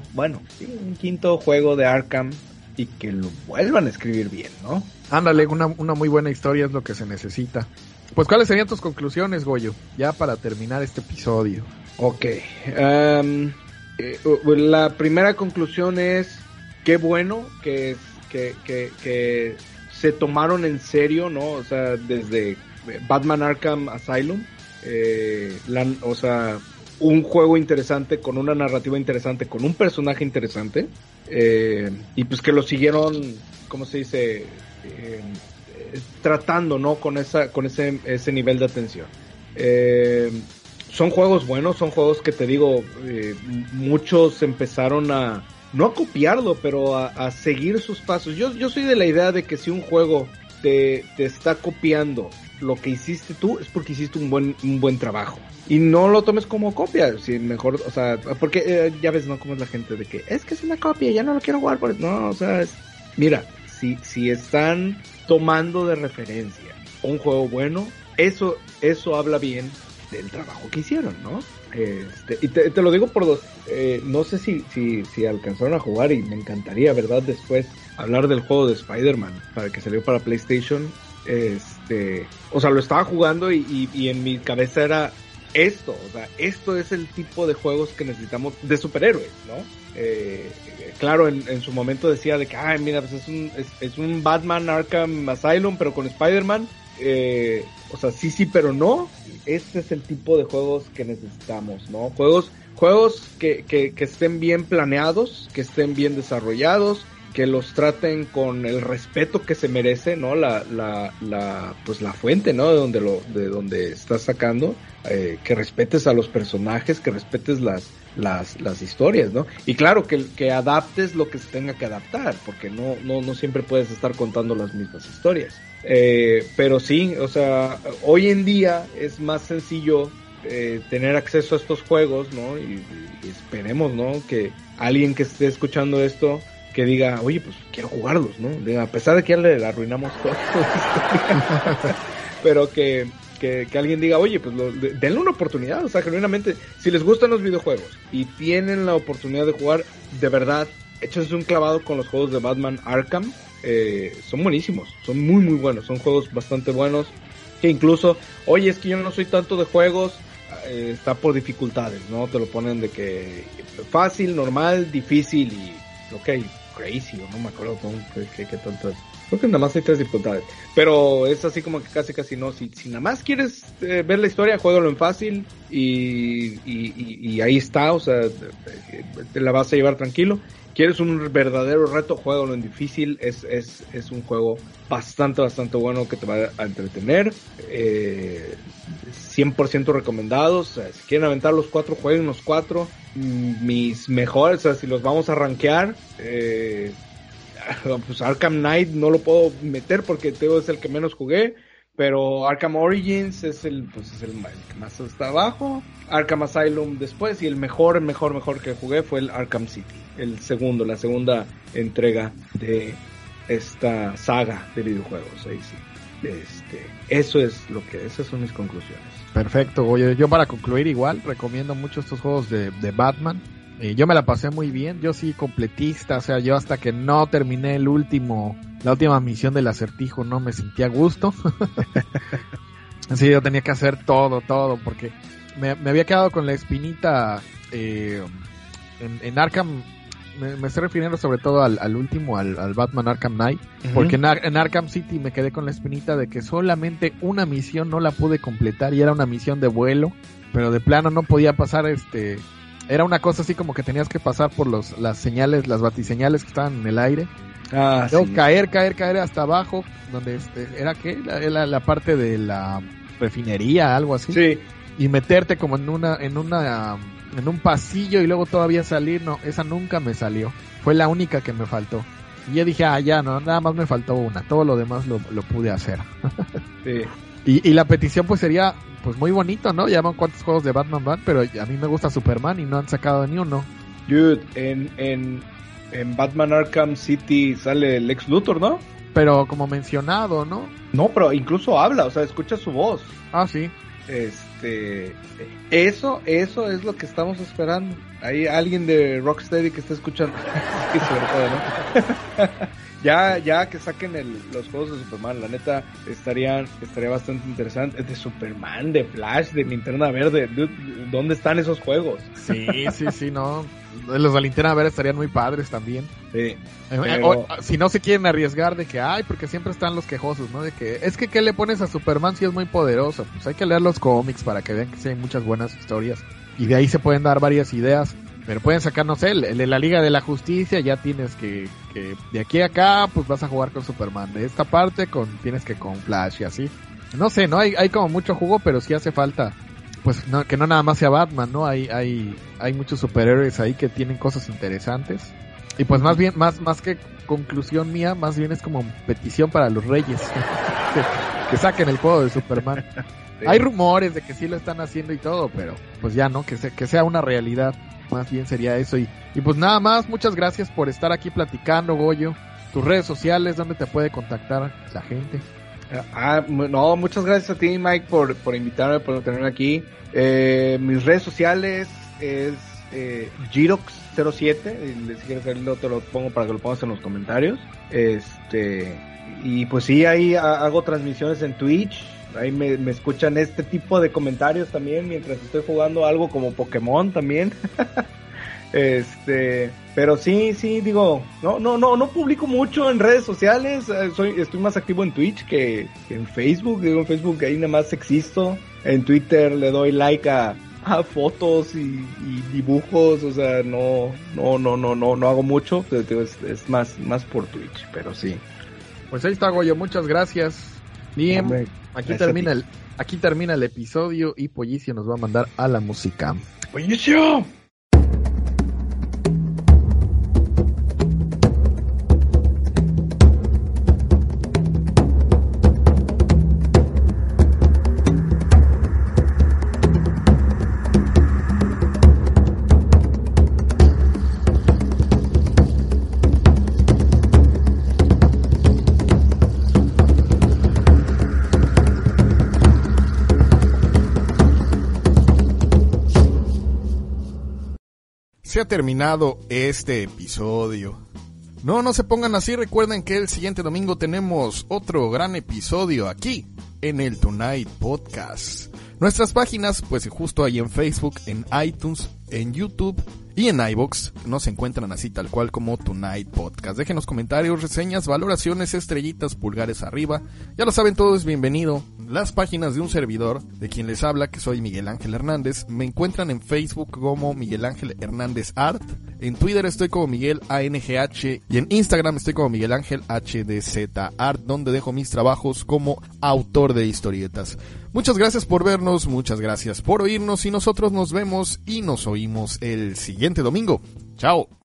juego de Arkham y que lo vuelvan a escribir bien, ¿no? Ándale, una muy buena historia es lo que se necesita. Pues, ¿cuáles serían tus conclusiones, Goyo? Ya para terminar este episodio. Ok. La primera conclusión es, qué bueno que se tomaron en serio, ¿no? O sea, desde Batman Arkham Asylum, un juego interesante, con una narrativa interesante, con un personaje interesante, y pues que lo siguieron, ¿cómo se dice? Tratando, ¿no? Con ese nivel de atención. Son juegos buenos, son juegos que te digo, muchos empezaron no a copiarlo, pero a seguir sus pasos. Yo soy de la idea de que si un juego te está copiando lo que hiciste tú, es porque hiciste un buen trabajo. Y no lo tomes como copia, si mejor, o sea, porque ya ves, ¿no? Como es la gente de que es una copia, ya no lo quiero jugar, no, o sea, mira, si están tomando de referencia un juego bueno, eso habla bien del trabajo que hicieron, ¿no? Y te lo digo por dos, no sé si alcanzaron a jugar, y me encantaría, ¿verdad? Después hablar del juego de Spider-Man, para que salió para PlayStation. O sea, lo estaba jugando y en mi cabeza era esto, o sea, esto es el tipo de juegos que necesitamos de superhéroes, ¿no? Claro, en su momento decía de que, mira, pues es un Batman Arkham Asylum, pero con Spider-Man, o sea, sí, pero no. Este es el tipo de juegos que necesitamos, ¿no? Juegos que estén bien planeados, que estén bien desarrollados, que los traten con el respeto que se merece, ¿no? Pues la fuente, ¿no? De donde estás sacando, que respetes a los personajes, que respetes las historias, ¿no? Y claro, que adaptes lo que se tenga que adaptar, porque no siempre puedes estar contando las mismas historias. Pero sí, o sea, hoy en día es más sencillo tener acceso a estos juegos, ¿no? Y esperemos, ¿no? Que alguien que esté escuchando esto, que diga, oye, pues quiero jugarlos, ¿no? A pesar de que ya le arruinamos todo. Pero que alguien diga, oye, pues denle una oportunidad, o sea, genuinamente, si les gustan los videojuegos y tienen la oportunidad de jugar, de verdad, échense un clavado con los juegos de Batman Arkham. Son buenísimos, son muy muy buenos, son juegos bastante buenos, que incluso, oye, es que yo no soy tanto de juegos, está por dificultades, ¿no? Te lo ponen de que fácil, normal, difícil y, ok, crazy, o no me acuerdo qué tanto es. Creo que nada más hay 3 dificultades, pero es así como que casi no. Si nada más quieres ver la historia, juégalo en fácil y ahí está, o sea, te la vas a llevar tranquilo. Quieres un verdadero reto, juégalo en difícil. Es un juego bastante bueno que te va a entretener. 100% recomendados. O sea, si quieren aventar los 4, jueguen los 4. Mis mejores, o sea, si los vamos a rankear, pues Arkham Knight no lo puedo meter porque es el que menos jugué, pero Arkham Origins es el que más está abajo, Arkham Asylum después, y el mejor que jugué fue el Arkham City, la segunda entrega de esta saga de videojuegos. Ahí sí. Esas son mis conclusiones. Perfecto, oye, yo para concluir igual recomiendo mucho estos juegos de Batman. Yo me la pasé muy bien, yo sí completista, o sea, yo hasta que no terminé la última misión del acertijo no me sentía a gusto. Sí, yo tenía que hacer todo, porque me había quedado con la espinita en Arkham. Me estoy refiriendo sobre todo al último, al Batman Arkham Knight, porque en Arkham City me quedé con la espinita de que solamente una misión no la pude completar y era una misión de vuelo, pero de plano no podía pasar era una cosa así como que tenías que pasar por las señales, las batiseñales que estaban en el aire. Luego sí. caer hasta abajo, donde era la parte de la refinería, algo así. Sí. Y meterte como en un pasillo y luego todavía salir. No, esa nunca me salió. Fue la única que me faltó. Y yo dije, nada más me faltó una. Todo lo demás lo pude hacer. Sí. Y la petición pues sería pues muy bonito, ¿no? Ya van cuántos juegos de Batman van, pero a mí me gusta Superman y no han sacado ni uno. Dude, en Batman Arkham City sale Lex Luthor, ¿no? Pero como mencionado, ¿no? No, pero incluso habla, o sea, escucha su voz. Ah, sí. Eso es lo que estamos esperando. Hay alguien de Rocksteady que está escuchando. Sí, sobre todo, ¿no? Ya que saquen los juegos de Superman, la neta estaría bastante interesante. De Superman, de Flash, de Linterna Verde, ¿dónde están esos juegos? Sí, no. Los de Linterna Verde estarían muy padres también. Sí. Si no se quieren arriesgar de que, porque siempre están los quejosos, ¿no? De que, es que ¿qué le pones a Superman si es muy poderoso? Pues hay que leer los cómics para que vean que sí hay muchas buenas historias. Y de ahí se pueden dar varias ideas. Pero pueden sacar, no sé, el de la Liga de la Justicia, ya tienes que de aquí a acá, pues vas a jugar con Superman. De esta parte, tienes que con Flash y así. No sé, ¿no? Hay como mucho jugo, pero sí hace falta, pues, que no nada más sea Batman, ¿no? Hay muchos superhéroes ahí que tienen cosas interesantes. Y pues más bien, más que conclusión mía, más bien es como petición para los reyes. que saquen el juego de Superman. Sí. Hay rumores de que sí lo están haciendo y todo, pero pues ya, ¿no? Que sea una realidad. Más bien sería eso. Y pues nada más, muchas gracias por estar aquí platicando, Goyo. Tus redes sociales, ¿dónde te puede contactar la gente? No, muchas gracias a ti, Mike, por invitarme, por tenerme aquí. Mis redes sociales es Girox07. Si quieres verlo, te lo pongo para que lo pongas en los comentarios. Y pues sí, ahí hago transmisiones en Twitch. Ahí me escuchan este tipo de comentarios también mientras estoy jugando algo como Pokémon también. Pero sí, digo, no publico mucho en redes sociales. Estoy más activo en Twitch que en Facebook. Digo, en Facebook ahí nada más existo. En Twitter le doy like a fotos y dibujos. O sea, no hago mucho. Es más por Twitch, pero sí. Pues ahí está, Goyo, muchas gracias. Bien, hombre, aquí termina el episodio y Pollicio nos va a mandar a la música. ¡Pollicio! se ha terminado este episodio. No se pongan así, recuerden que el siguiente domingo tenemos otro gran episodio aquí en el Tonight Podcast. Nuestras páginas, pues justo ahí en Facebook, en iTunes, en YouTube y en iVoox, nos encuentran así tal cual como Tonight Podcast. Déjenos comentarios, reseñas, valoraciones, estrellitas, pulgares arriba. Ya lo saben, todo es bienvenido. Las páginas de un servidor, de quien les habla, que soy Miguel Ángel Hernández, me encuentran en Facebook como Miguel Ángel Hernández Art. En Twitter estoy como Miguel ANGH y en Instagram estoy como Miguel Ángel HDZ Art, donde dejo mis trabajos como autor de historietas. Muchas gracias por vernos, muchas gracias por oírnos y nosotros nos vemos y nos oímos el siguiente domingo. Chao.